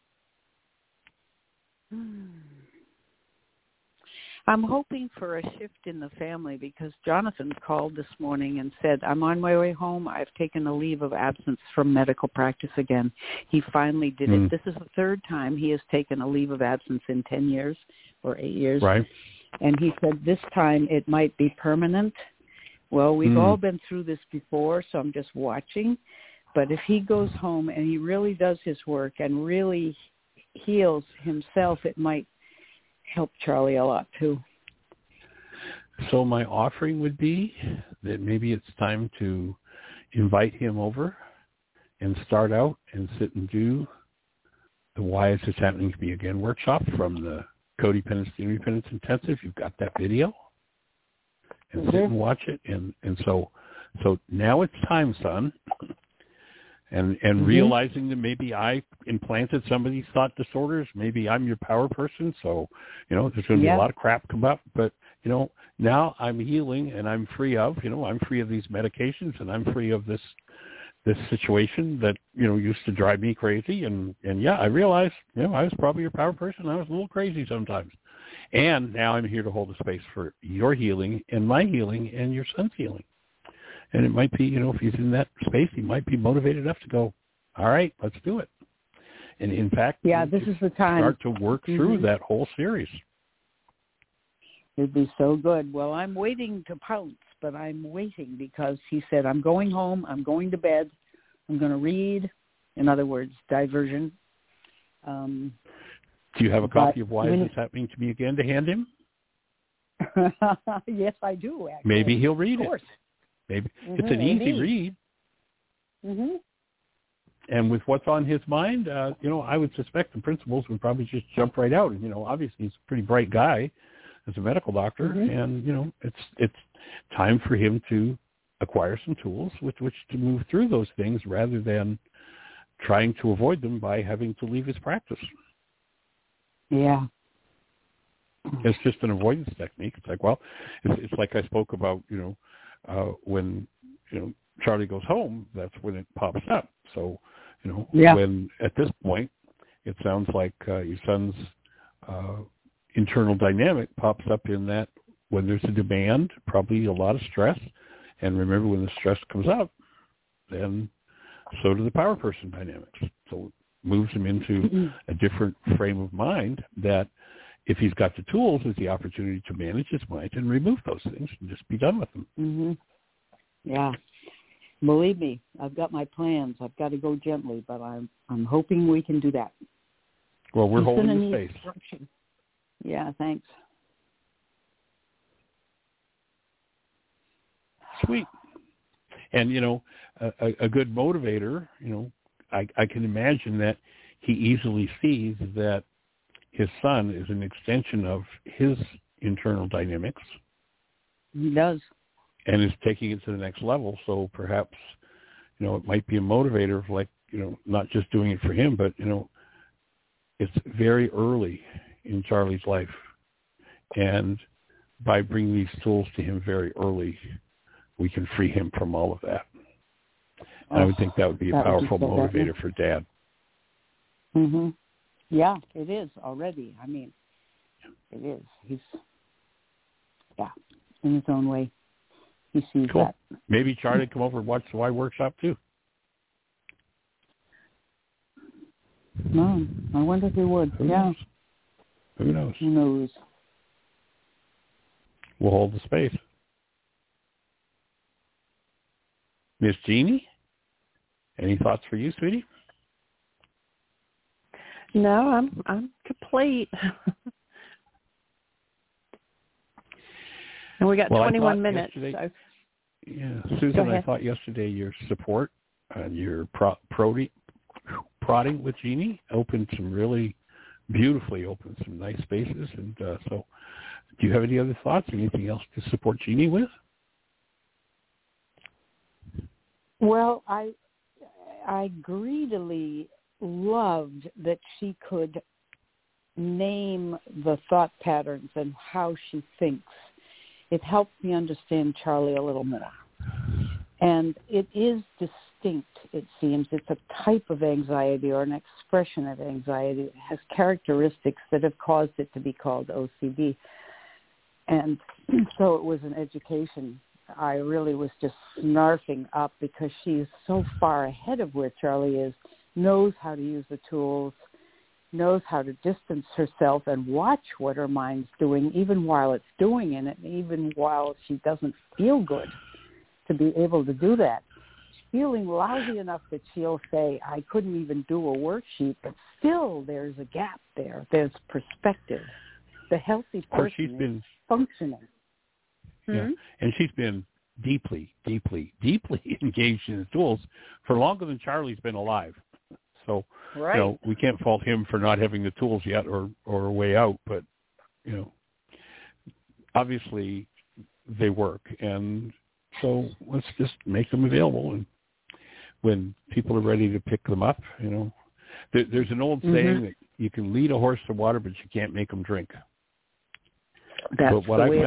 I'm hoping for a shift in the family because Jonathan called this morning and said, I'm on my way home. I've taken a leave of absence from medical practice again. He finally did it. This is the third time he has taken a leave of absence in 10 years or 8 years. Right. And he said this time it might be permanent. Well, we've all been through this before, so I'm just watching. But if he goes home and he really does his work and really heals himself, it might help Charlie a lot too. So my offering would be that maybe it's time to invite him over and start out and sit and do the Why Is This Happening to Me Again workshop from the Codependence to Independence Intensive. You've got that video. And sit and watch it. And so now it's time, son. And realizing that maybe I implanted some of these thought disorders. Maybe I'm your power person. So, there's going to be a lot of crap come up. But, now I'm healing and I'm free of, I'm free of these medications and I'm free of this situation that, used to drive me crazy. And I realized, I was probably your power person. I was a little crazy sometimes. And now I'm here to hold a space for your healing and my healing and your son's healing. And it might be, if he's in that space, he might be motivated enough to go, all right, let's do it. And in fact, this is the time. Start to work through that whole series. It'd be so good. Well, I'm waiting to pounce, but I'm waiting because he said, I'm going home, I'm going to bed, I'm going to read. In other words, diversion. Do you have a copy of Why Is This Happening to Me Again to hand him? Yes, I do, actually. Maybe he'll read it. Maybe. It's an easy read. Mm-hmm. And with what's on his mind, I would suspect the principals would probably just jump right out. And, obviously he's a pretty bright guy as a medical doctor. And, it's time for him to acquire some tools with which to move through those things rather than trying to avoid them by having to leave his practice. Yeah. It's just an avoidance technique. It's like, well, it's like I spoke about, when, Charlie goes home, that's when it pops up. So, when at this point, it sounds like your son's internal dynamic pops up in that when there's a demand, probably a lot of stress. And remember, when the stress comes up, then so do the power person dynamics. So it moves him into a different frame of mind that if he's got the tools, is the opportunity to manage his mind and remove those things and just be done with them. Mm-hmm. Yeah. Believe me, I've got my plans. I've got to go gently, but I'm hoping we can do that. Well, we're holding the space. Yeah, thanks. Sweet. And, a good motivator, I can imagine that he easily sees that his son is an extension of his internal dynamics. He does. And is taking it to the next level. So perhaps, it might be a motivator of like, not just doing it for him, but, it's very early in Charlie's life. And by bringing these tools to him very early, we can free him from all of that. And I would think that would be a powerful motivator for Dad. Mm-hmm. Yeah, it is already. I mean, it is. He's, in his own way. He sees that. Maybe Charlie come over and watch the Y workshop too. No, I wonder if he would. Who knows? Who knows? Who knows? We'll hold the space. Miss Jeannie, any thoughts for you, sweetie? No, I'm complete. And we got 21 minutes. So. Yeah, Susan, I thought yesterday your support and your prodding with Jeannie opened some nice spaces. And so do you have any other thoughts, anything else to support Jeannie with? Well, I greedily loved that she could name the thought patterns and how she thinks. It helped me understand Charlie a little more. And it is distinct, it seems. It's a type of anxiety or an expression of anxiety. It has characteristics that have caused it to be called OCD. And so it was an education. I really was just snarfing up because she's so far ahead of where Charlie is, knows how to use the tools, knows how to distance herself and watch what her mind's doing, even while it's doing it, and even while she doesn't feel good, to be able to do that. Feeling lousy enough that she'll say, I couldn't even do a worksheet, but still there's a gap there. There's perspective. The healthy person is functioning. Yeah, and she's been deeply, deeply, deeply engaged in the tools for longer than Charlie's been alive. So, right. We can't fault him for not having the tools yet or a way out, but, obviously they work. And so let's just make them available. And when people are ready to pick them up, there's an old saying that you can lead a horse to water, but you can't make them drink. But what I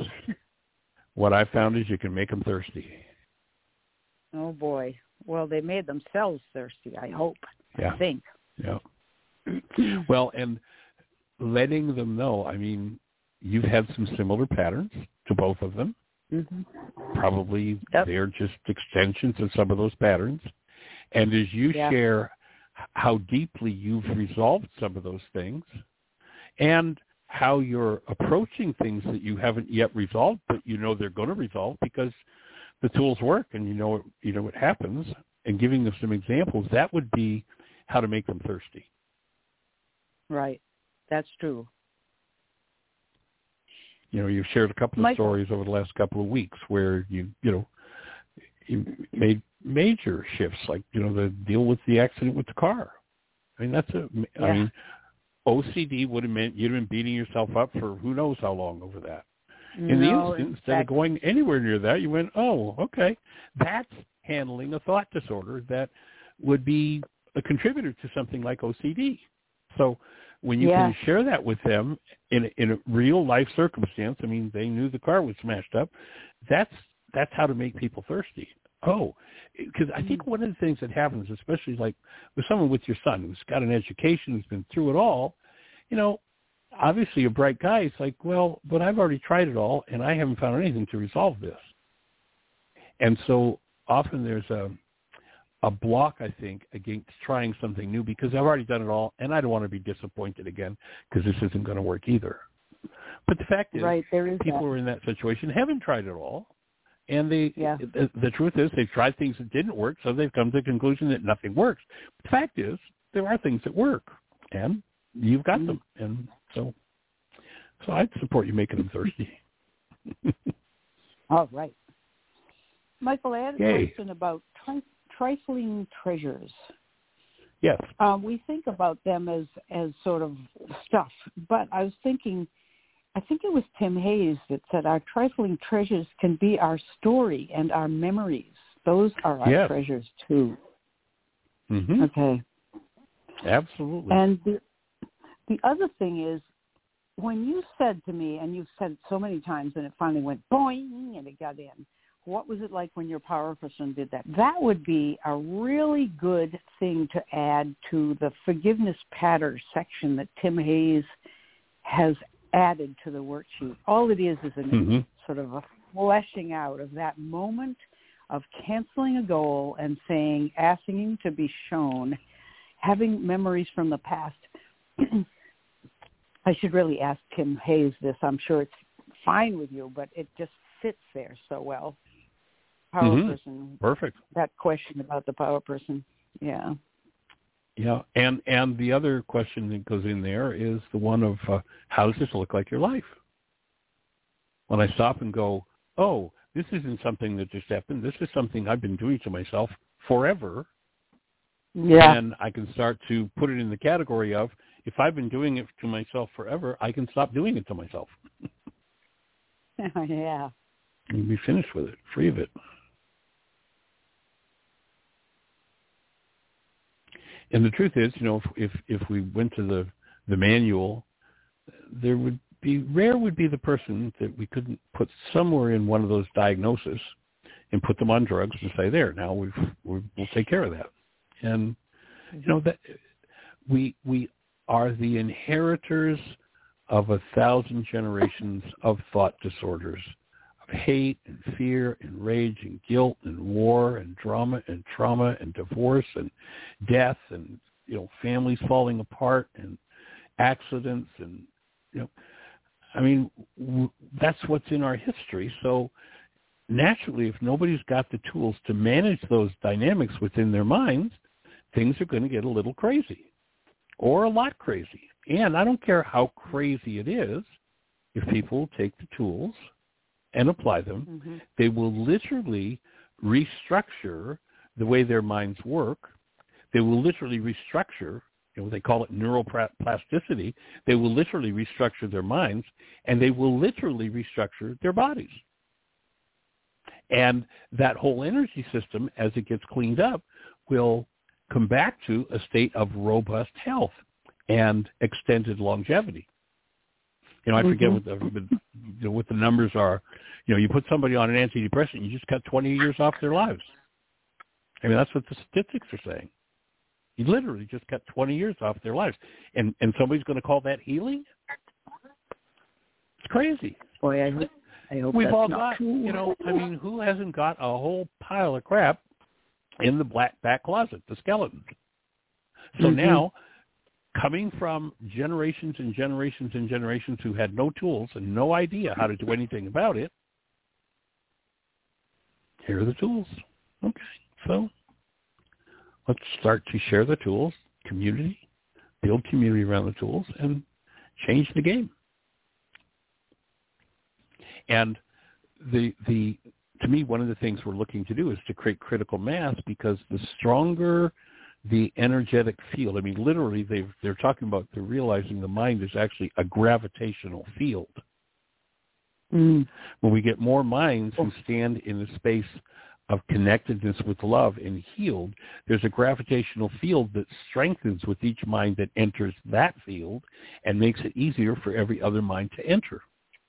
found is you can make them thirsty. Oh, boy. Well, they made themselves thirsty, I hope. Yeah. I think. Yeah. Well, and letting them know, I mean, you've had some similar patterns to both of them. Mm-hmm. Probably they're just extensions of some of those patterns. And as you share how deeply you've resolved some of those things and how you're approaching things that you haven't yet resolved, but they're going to resolve because the tools work and you know what happens, and giving them some examples, that would be how to make them thirsty. Right. That's true. You've shared a couple of stories over the last couple of weeks where you made major shifts, like, the deal with the accident with the car. I mean, I mean, OCD would have meant you'd have been beating yourself up for who knows how long over that. In the instant, instead of going anywhere near that, you went, oh, okay. That's handling a thought disorder that would be a contributor to something like OCD. So when you can share that with them in a real life circumstance, I mean, they knew the car was smashed up. That's how to make people thirsty. Oh, because I think one of the things that happens, especially like with someone with your son who's got an education, who's been through it all, obviously a bright guy, it's like, well, but I've already tried it all and I haven't found anything to resolve this. And so often there's a block, I think, against trying something new because I've already done it all and I don't want to be disappointed again because this isn't going to work either. But the fact is, people who are in that situation haven't tried it all. And the truth is they've tried things that didn't work, so they've come to the conclusion that nothing works. But the fact is there are things that work, and you've got them. And so I'd support you making them thirsty. All right. Michael, I had a question about trifling treasures. Yes. We think about them as sort of stuff, but I was thinking, I think it was Tim Hayes that said our trifling treasures can be our story and our memories. Those are our treasures too. Mm-hmm. Okay. Absolutely. And the other thing is, when you said to me, and you've said it so many times, and it finally went boing, and it got in, what was it like when your power person did that? That would be a really good thing to add to the forgiveness pattern section that Tim Hayes has added to the worksheet. All it is a sort of a fleshing out of that moment of canceling a goal and saying, asking him to be shown, having memories from the past. I should really ask Tim Hayes this. I'm sure it's fine with you, but it just fits there so well. Power person. Perfect. That question about the power person. Yeah. Yeah, and the other question that goes in there is the one of how does this look like your life? When I stop and go, oh, this isn't something that just happened. This is something I've been doing to myself forever. Yeah. And I can start to put it in the category of, if I've been doing it to myself forever, I can stop doing it to myself. Yeah. And be finished with it, free of it. And the truth is, if we went to the manual, rare would be the person that we couldn't put somewhere in one of those diagnoses and put them on drugs and say, there, now we'll take care of that. And that we are the inheritors of 1,000 generations of thought disorders, of hate and fear and rage and guilt and war and drama and trauma and divorce and death and families falling apart and accidents and, that's what's in our history. So naturally, if nobody's got the tools to manage those dynamics within their minds, things are going to get a little crazy or a lot crazy. And I don't care how crazy it is, if people take the tools and apply them, they will literally restructure the way their minds work. They will literally restructure, they call it neuroplasticity. They will literally restructure their minds, and they will literally restructure their bodies. And that whole energy system, as it gets cleaned up, will come back to a state of robust health and extended longevity. I forget what the numbers are. You put somebody on an antidepressant, you just cut 20 years off their lives. That's what the statistics are saying. You literally just cut 20 years off their lives. And somebody's going to call that healing? It's crazy. Boy, I hope we've that's all not got, true. who hasn't got a whole pile of crap in the back closet, the skeleton? So now, coming from generations and generations and generations who had no tools and no idea how to do anything about it, here are the tools. Okay, so let's start to share the tools, build community around the tools, and change the game. And to me, one of the things we're looking to do is to create critical mass, because the stronger the energetic field, literally they're talking about, they're realizing the mind is actually a gravitational field. When we get more minds who stand in the space of connectedness with love and healed, there's a gravitational field that strengthens with each mind that enters that field and makes it easier for every other mind to enter.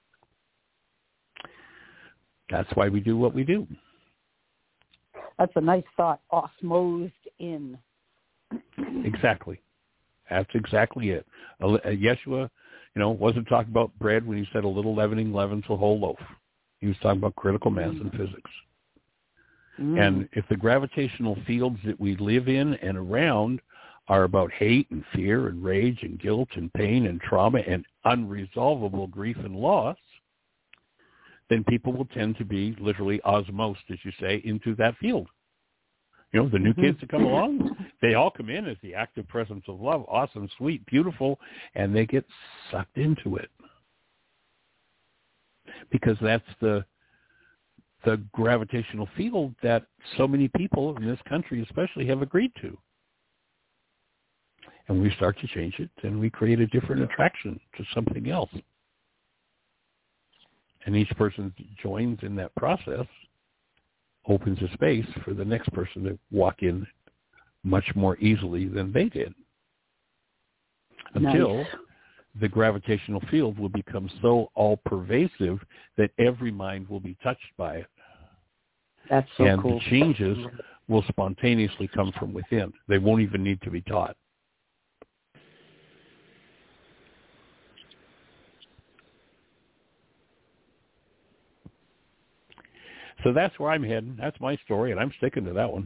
That's why we do what we do. That's a nice thought, osmosed in. Exactly. That's exactly it. Yeshua, wasn't talking about bread when he said a little leavening leavens the whole loaf. He was talking about critical mass and physics. And if the gravitational fields that we live in and around are about hate and fear and rage and guilt and pain and trauma and unresolvable grief and loss, then people will tend to be literally osmosed, as you say, into that field. The new kids that come along, they all come in as the active presence of love, awesome, sweet, beautiful, and they get sucked into it. Because that's the gravitational field that so many people in this country especially have agreed to. And we start to change it, and we create a different attraction to something else. And each person joins in that process, opens a space for the next person to walk in much more easily than they did. Until the gravitational field will become so all-pervasive that every mind will be touched by it. That's so and cool. The changes will spontaneously come from within. They won't even need to be taught. So that's where I'm heading. That's my story, and I'm sticking to that one.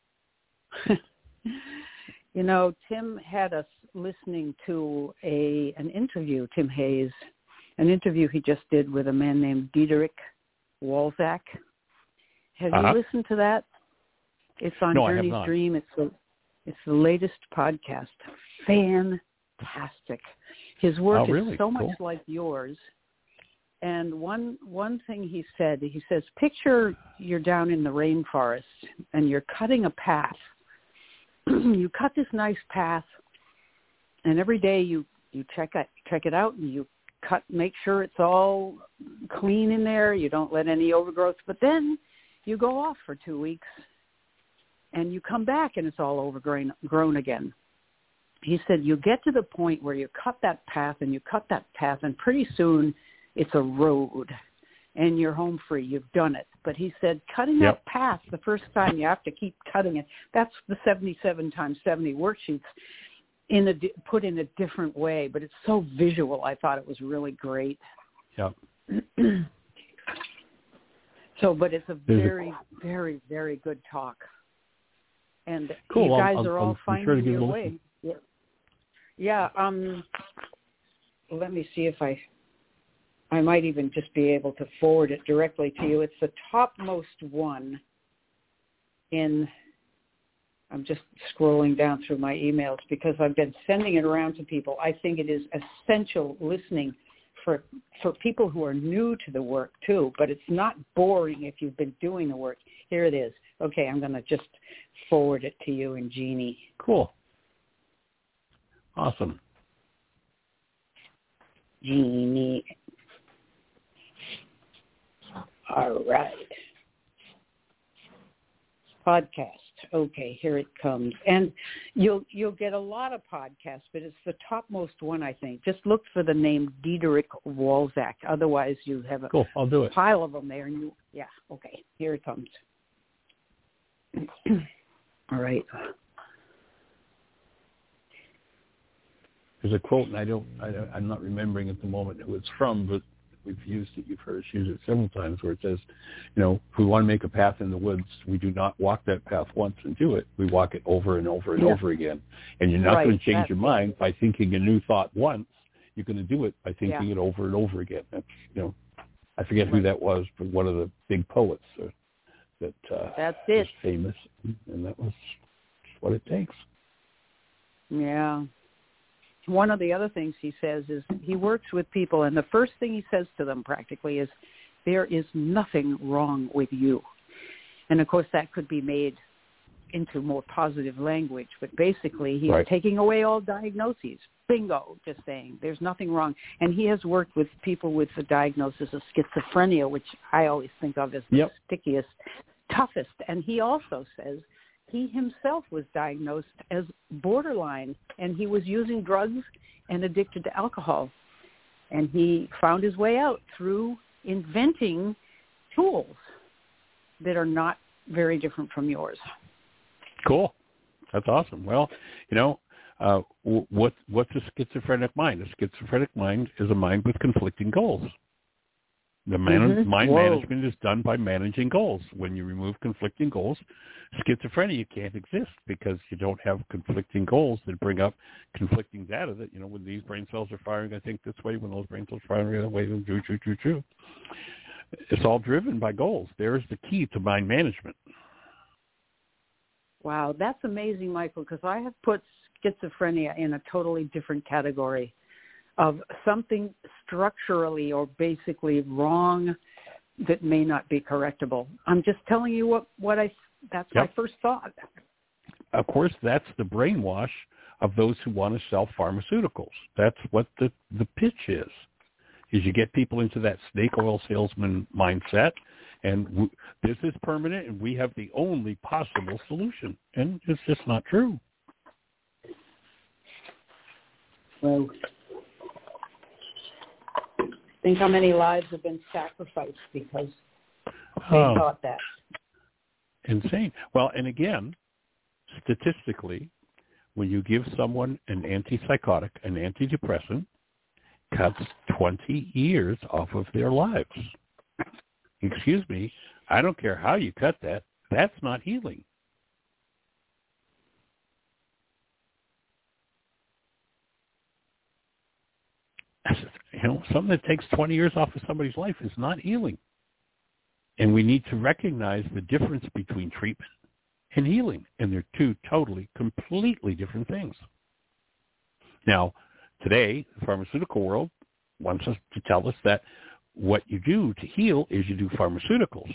Tim had us listening to an interview, Tim Hayes, an interview he just did with a man named Diederik Walzak. Have you listened to that? It's on Journey's Dream. It's the latest podcast. Fantastic. His work is so much like yours. And one thing he says, picture you're down in the rainforest and you're cutting a path. You cut this nice path, and every day you check it out, and you make sure it's all clean in there. You don't let any overgrowth. But then you go off for 2 weeks, and you come back, and it's all overgrown again. He said you get to the point where you cut that path, and pretty soon it's a road, and you're home free. You've done it. But he said cutting that path the first time, you have to keep cutting it. That's the 77 times 70 worksheets put in a different way, but it's so visual. I thought it was really great. Yeah. But it's a very, very, very good talk. And cool. you guys are all finding your way. Yeah. Let me see if I might even just be able to forward it directly to you. It's the topmost one I'm just scrolling down through my emails because I've been sending it around to people. I think it is essential listening for people who are new to the work too, but it's not boring if you've been doing the work. Here it is. Okay, I'm going to just forward it to you and Jeannie. Cool. Awesome. Jeannie. All right. Podcast. Okay, here it comes. And you'll get a lot of podcasts, but it's the topmost one, I think. Just look for the name Diederik Walczak. Otherwise, you have a cool. I'll do it. Pile of them there. And okay, here it comes. All right. There's a quote, and I'm not remembering at the moment who it's from, but we've used it. You've heard us use it several times, where it says, if we want to make a path in the woods, we do not walk that path once and do it. We walk it over and over and over again. And you're not going to change your mind by thinking a new thought once. You're going to do it by thinking it over and over again. That's, I forget who that was, but one of the big poets that's it. Famous, and that was what it takes. Yeah. One of the other things he says is he works with people, and the first thing he says to them practically is, there is nothing wrong with you. And, of course, that could be made into more positive language, but basically he's taking away all diagnoses. Bingo, just saying there's nothing wrong. And he has worked with people with the diagnosis of schizophrenia, which I always think of as the stickiest, toughest. And he also says he himself was diagnosed as borderline, and he was using drugs and addicted to alcohol. And he found his way out through inventing tools that are not very different from yours. Cool. That's awesome. Well, what's a schizophrenic mind? A schizophrenic mind is a mind with conflicting goals. The mind management is done by managing goals. When you remove conflicting goals, schizophrenia can't exist because you don't have conflicting goals that bring up conflicting data that, when these brain cells are firing, I think this way, when those brain cells are firing that way, true. It's all driven by goals. There's the key to mind management. Wow, that's amazing, Michael, because I have put schizophrenia in a totally different category of something structurally or basically wrong that may not be correctable. I'm just telling you that's my first thought. Of course, that's the brainwash of those who want to sell pharmaceuticals. That's what the pitch is you get people into that snake oil salesman mindset, and this is permanent, and we have the only possible solution. And it's just not true. Well, think how many lives have been sacrificed because they thought that. Insane. Well, and again, statistically, when you give someone an antipsychotic, an antidepressant, cuts 20 years off of their lives. Excuse me, I don't care how you cut that. That's not healing. Something that takes 20 years off of somebody's life is not healing. And we need to recognize the difference between treatment and healing. And they're two totally, completely different things. Now, today, the pharmaceutical world wants us to tell us that what you do to heal is you do pharmaceuticals.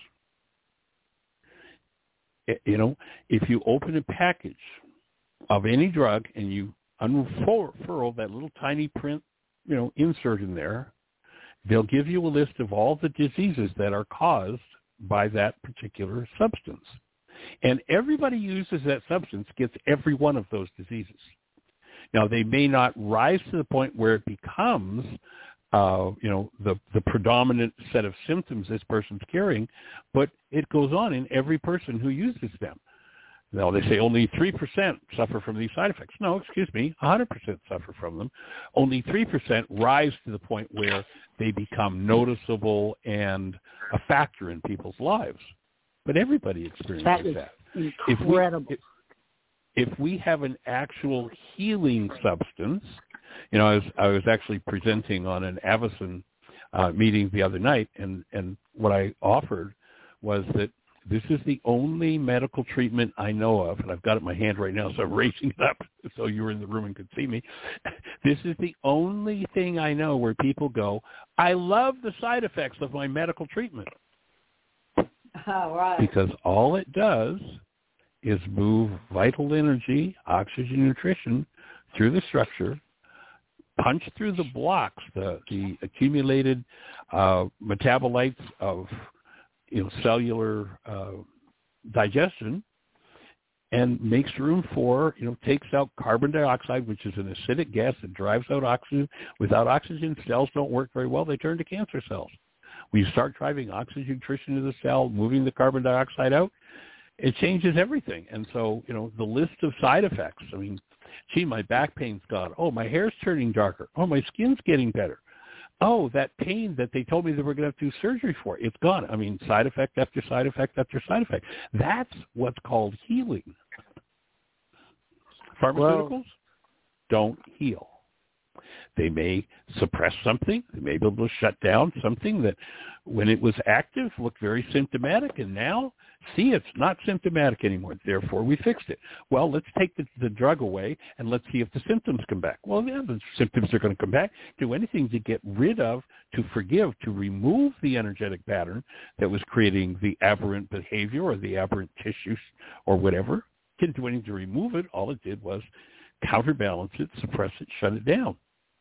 If you open a package of any drug and you unfurl that little tiny print, insert in there, they'll give you a list of all the diseases that are caused by that particular substance. And everybody who uses that substance gets every one of those diseases. Now, they may not rise to the point where it becomes, the predominant set of symptoms this person's carrying, but it goes on in every person who uses them. Now, they say only 3% suffer from these side effects. No, excuse me, 100% suffer from them. Only 3% rise to the point where they become noticeable and a factor in people's lives. But everybody experiences that. Incredible. if we have an actual healing substance, you know, I was actually presenting on an Avicen meeting the other night, and what I offered was that this is the only medical treatment I know of, and I've got it in my hand right now, so I'm raising it up so you were in the room and could see me. This is the only thing I know where people go, I love the side effects of my medical treatment. Oh, right. Because all it does is move vital energy, oxygen, nutrition through the structure, punch through the blocks, the accumulated metabolites of cellular digestion, and makes room for, takes out carbon dioxide, which is an acidic gas that drives out oxygen. Without oxygen, cells don't work very well. They turn to cancer cells. When you start driving oxygen nutrition to the cell, moving the carbon dioxide out, it changes everything. And so, the list of side effects, gee, my back pain's gone. Oh, my hair's turning darker. Oh, my skin's getting better. Oh, that pain that they told me they were going to have to do surgery for, it's gone. Side effect after side effect after side effect. That's what's called healing. Pharmaceuticals don't heal. They may suppress something. They may be able to shut down something that, when it was active, looked very symptomatic, and now, see, it's not symptomatic anymore. Therefore, we fixed it. Well, let's take the drug away, and let's see if the symptoms come back. Well, yeah, the symptoms are going to come back. Do anything to get rid of, to forgive, to remove the energetic pattern that was creating the aberrant behavior or the aberrant tissues or whatever. Didn't do anything to remove it. All it did was counterbalance it, suppress it, shut it down.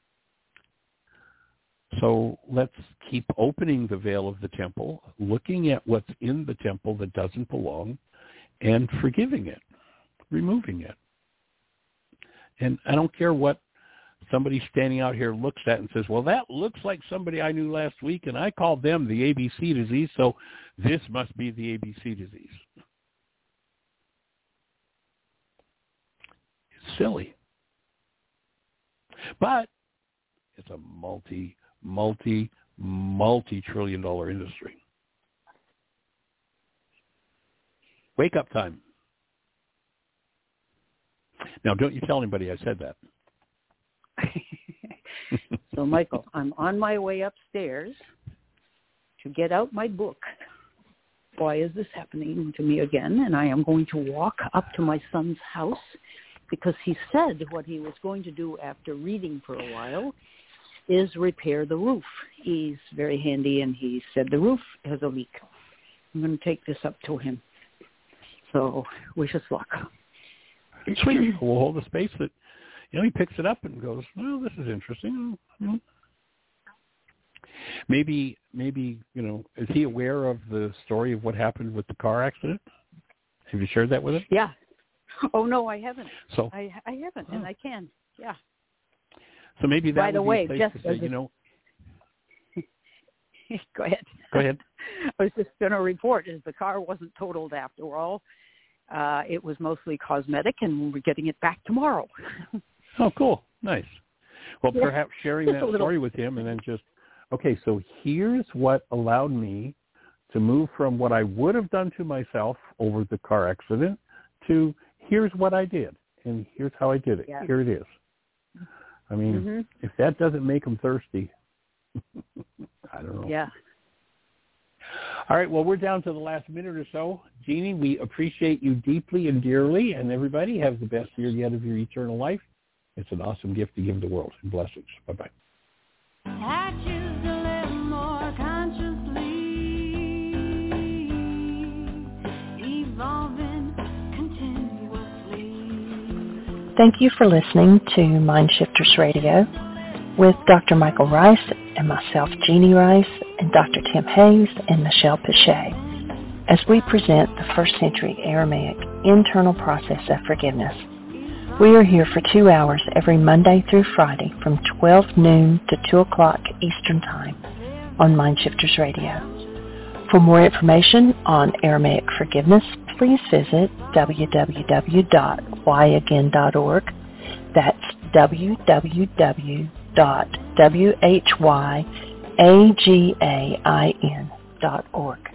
So let's keep opening the veil of the temple, looking at what's in the temple that doesn't belong, and forgiving it, removing it. And I don't care what somebody standing out here looks at and says, well, that looks like somebody I knew last week, and I called them the ABC disease, so this must be the ABC disease. It's silly. But it's a multi-trillion-dollar industry. Wake up time. Now, don't you tell anybody I said that. So, Michael, I'm on my way upstairs to get out my book. Why is this happening to me again? And I am going to walk up to my son's house because he said what he was going to do after reading for a while is repair the roof. He's very handy, and he said the roof has a leak. I'm going to take this up to him. So wish us luck. Sweet. We'll hold the space that, he picks it up and goes, well, this is interesting. Maybe, is he aware of the story of what happened with the car accident? Have you shared that with him? Yeah. Oh, no, I haven't. So I haven't, and I can. Yeah. So maybe that By the way, would be a place to say, Go ahead. Go ahead. I was just going to report is the car wasn't totaled after all. It was mostly cosmetic, and we're getting it back tomorrow. Oh, cool. Nice. Well, yeah. Perhaps sharing that story with him, and then just, okay, so here's what allowed me to move from what I would have done to myself over the car accident to here's what I did, and here's how I did it. Yeah. Here it is. If that doesn't make them thirsty, I don't know. Yeah. All right, well, we're down to the last minute or so. Jeannie, we appreciate you deeply and dearly, and everybody have the best year yet of your eternal life. It's an awesome gift to give the world. And blessings. Bye-bye. I choose to live more consciously, evolving continuously. Thank you for listening to Mind Shifters Radio with Dr. Michael Rice and myself, Jeannie Rice, and Dr. Tim Hayes and Michelle Pichet, as we present the first century Aramaic internal process of forgiveness. We are here for 2 hours every Monday through Friday from 12 noon to 2 o'clock Eastern Time on Mind Shifters Radio. For more information on Aramaic forgiveness, please visit www.whyagain.org. That's www.whyagain.org.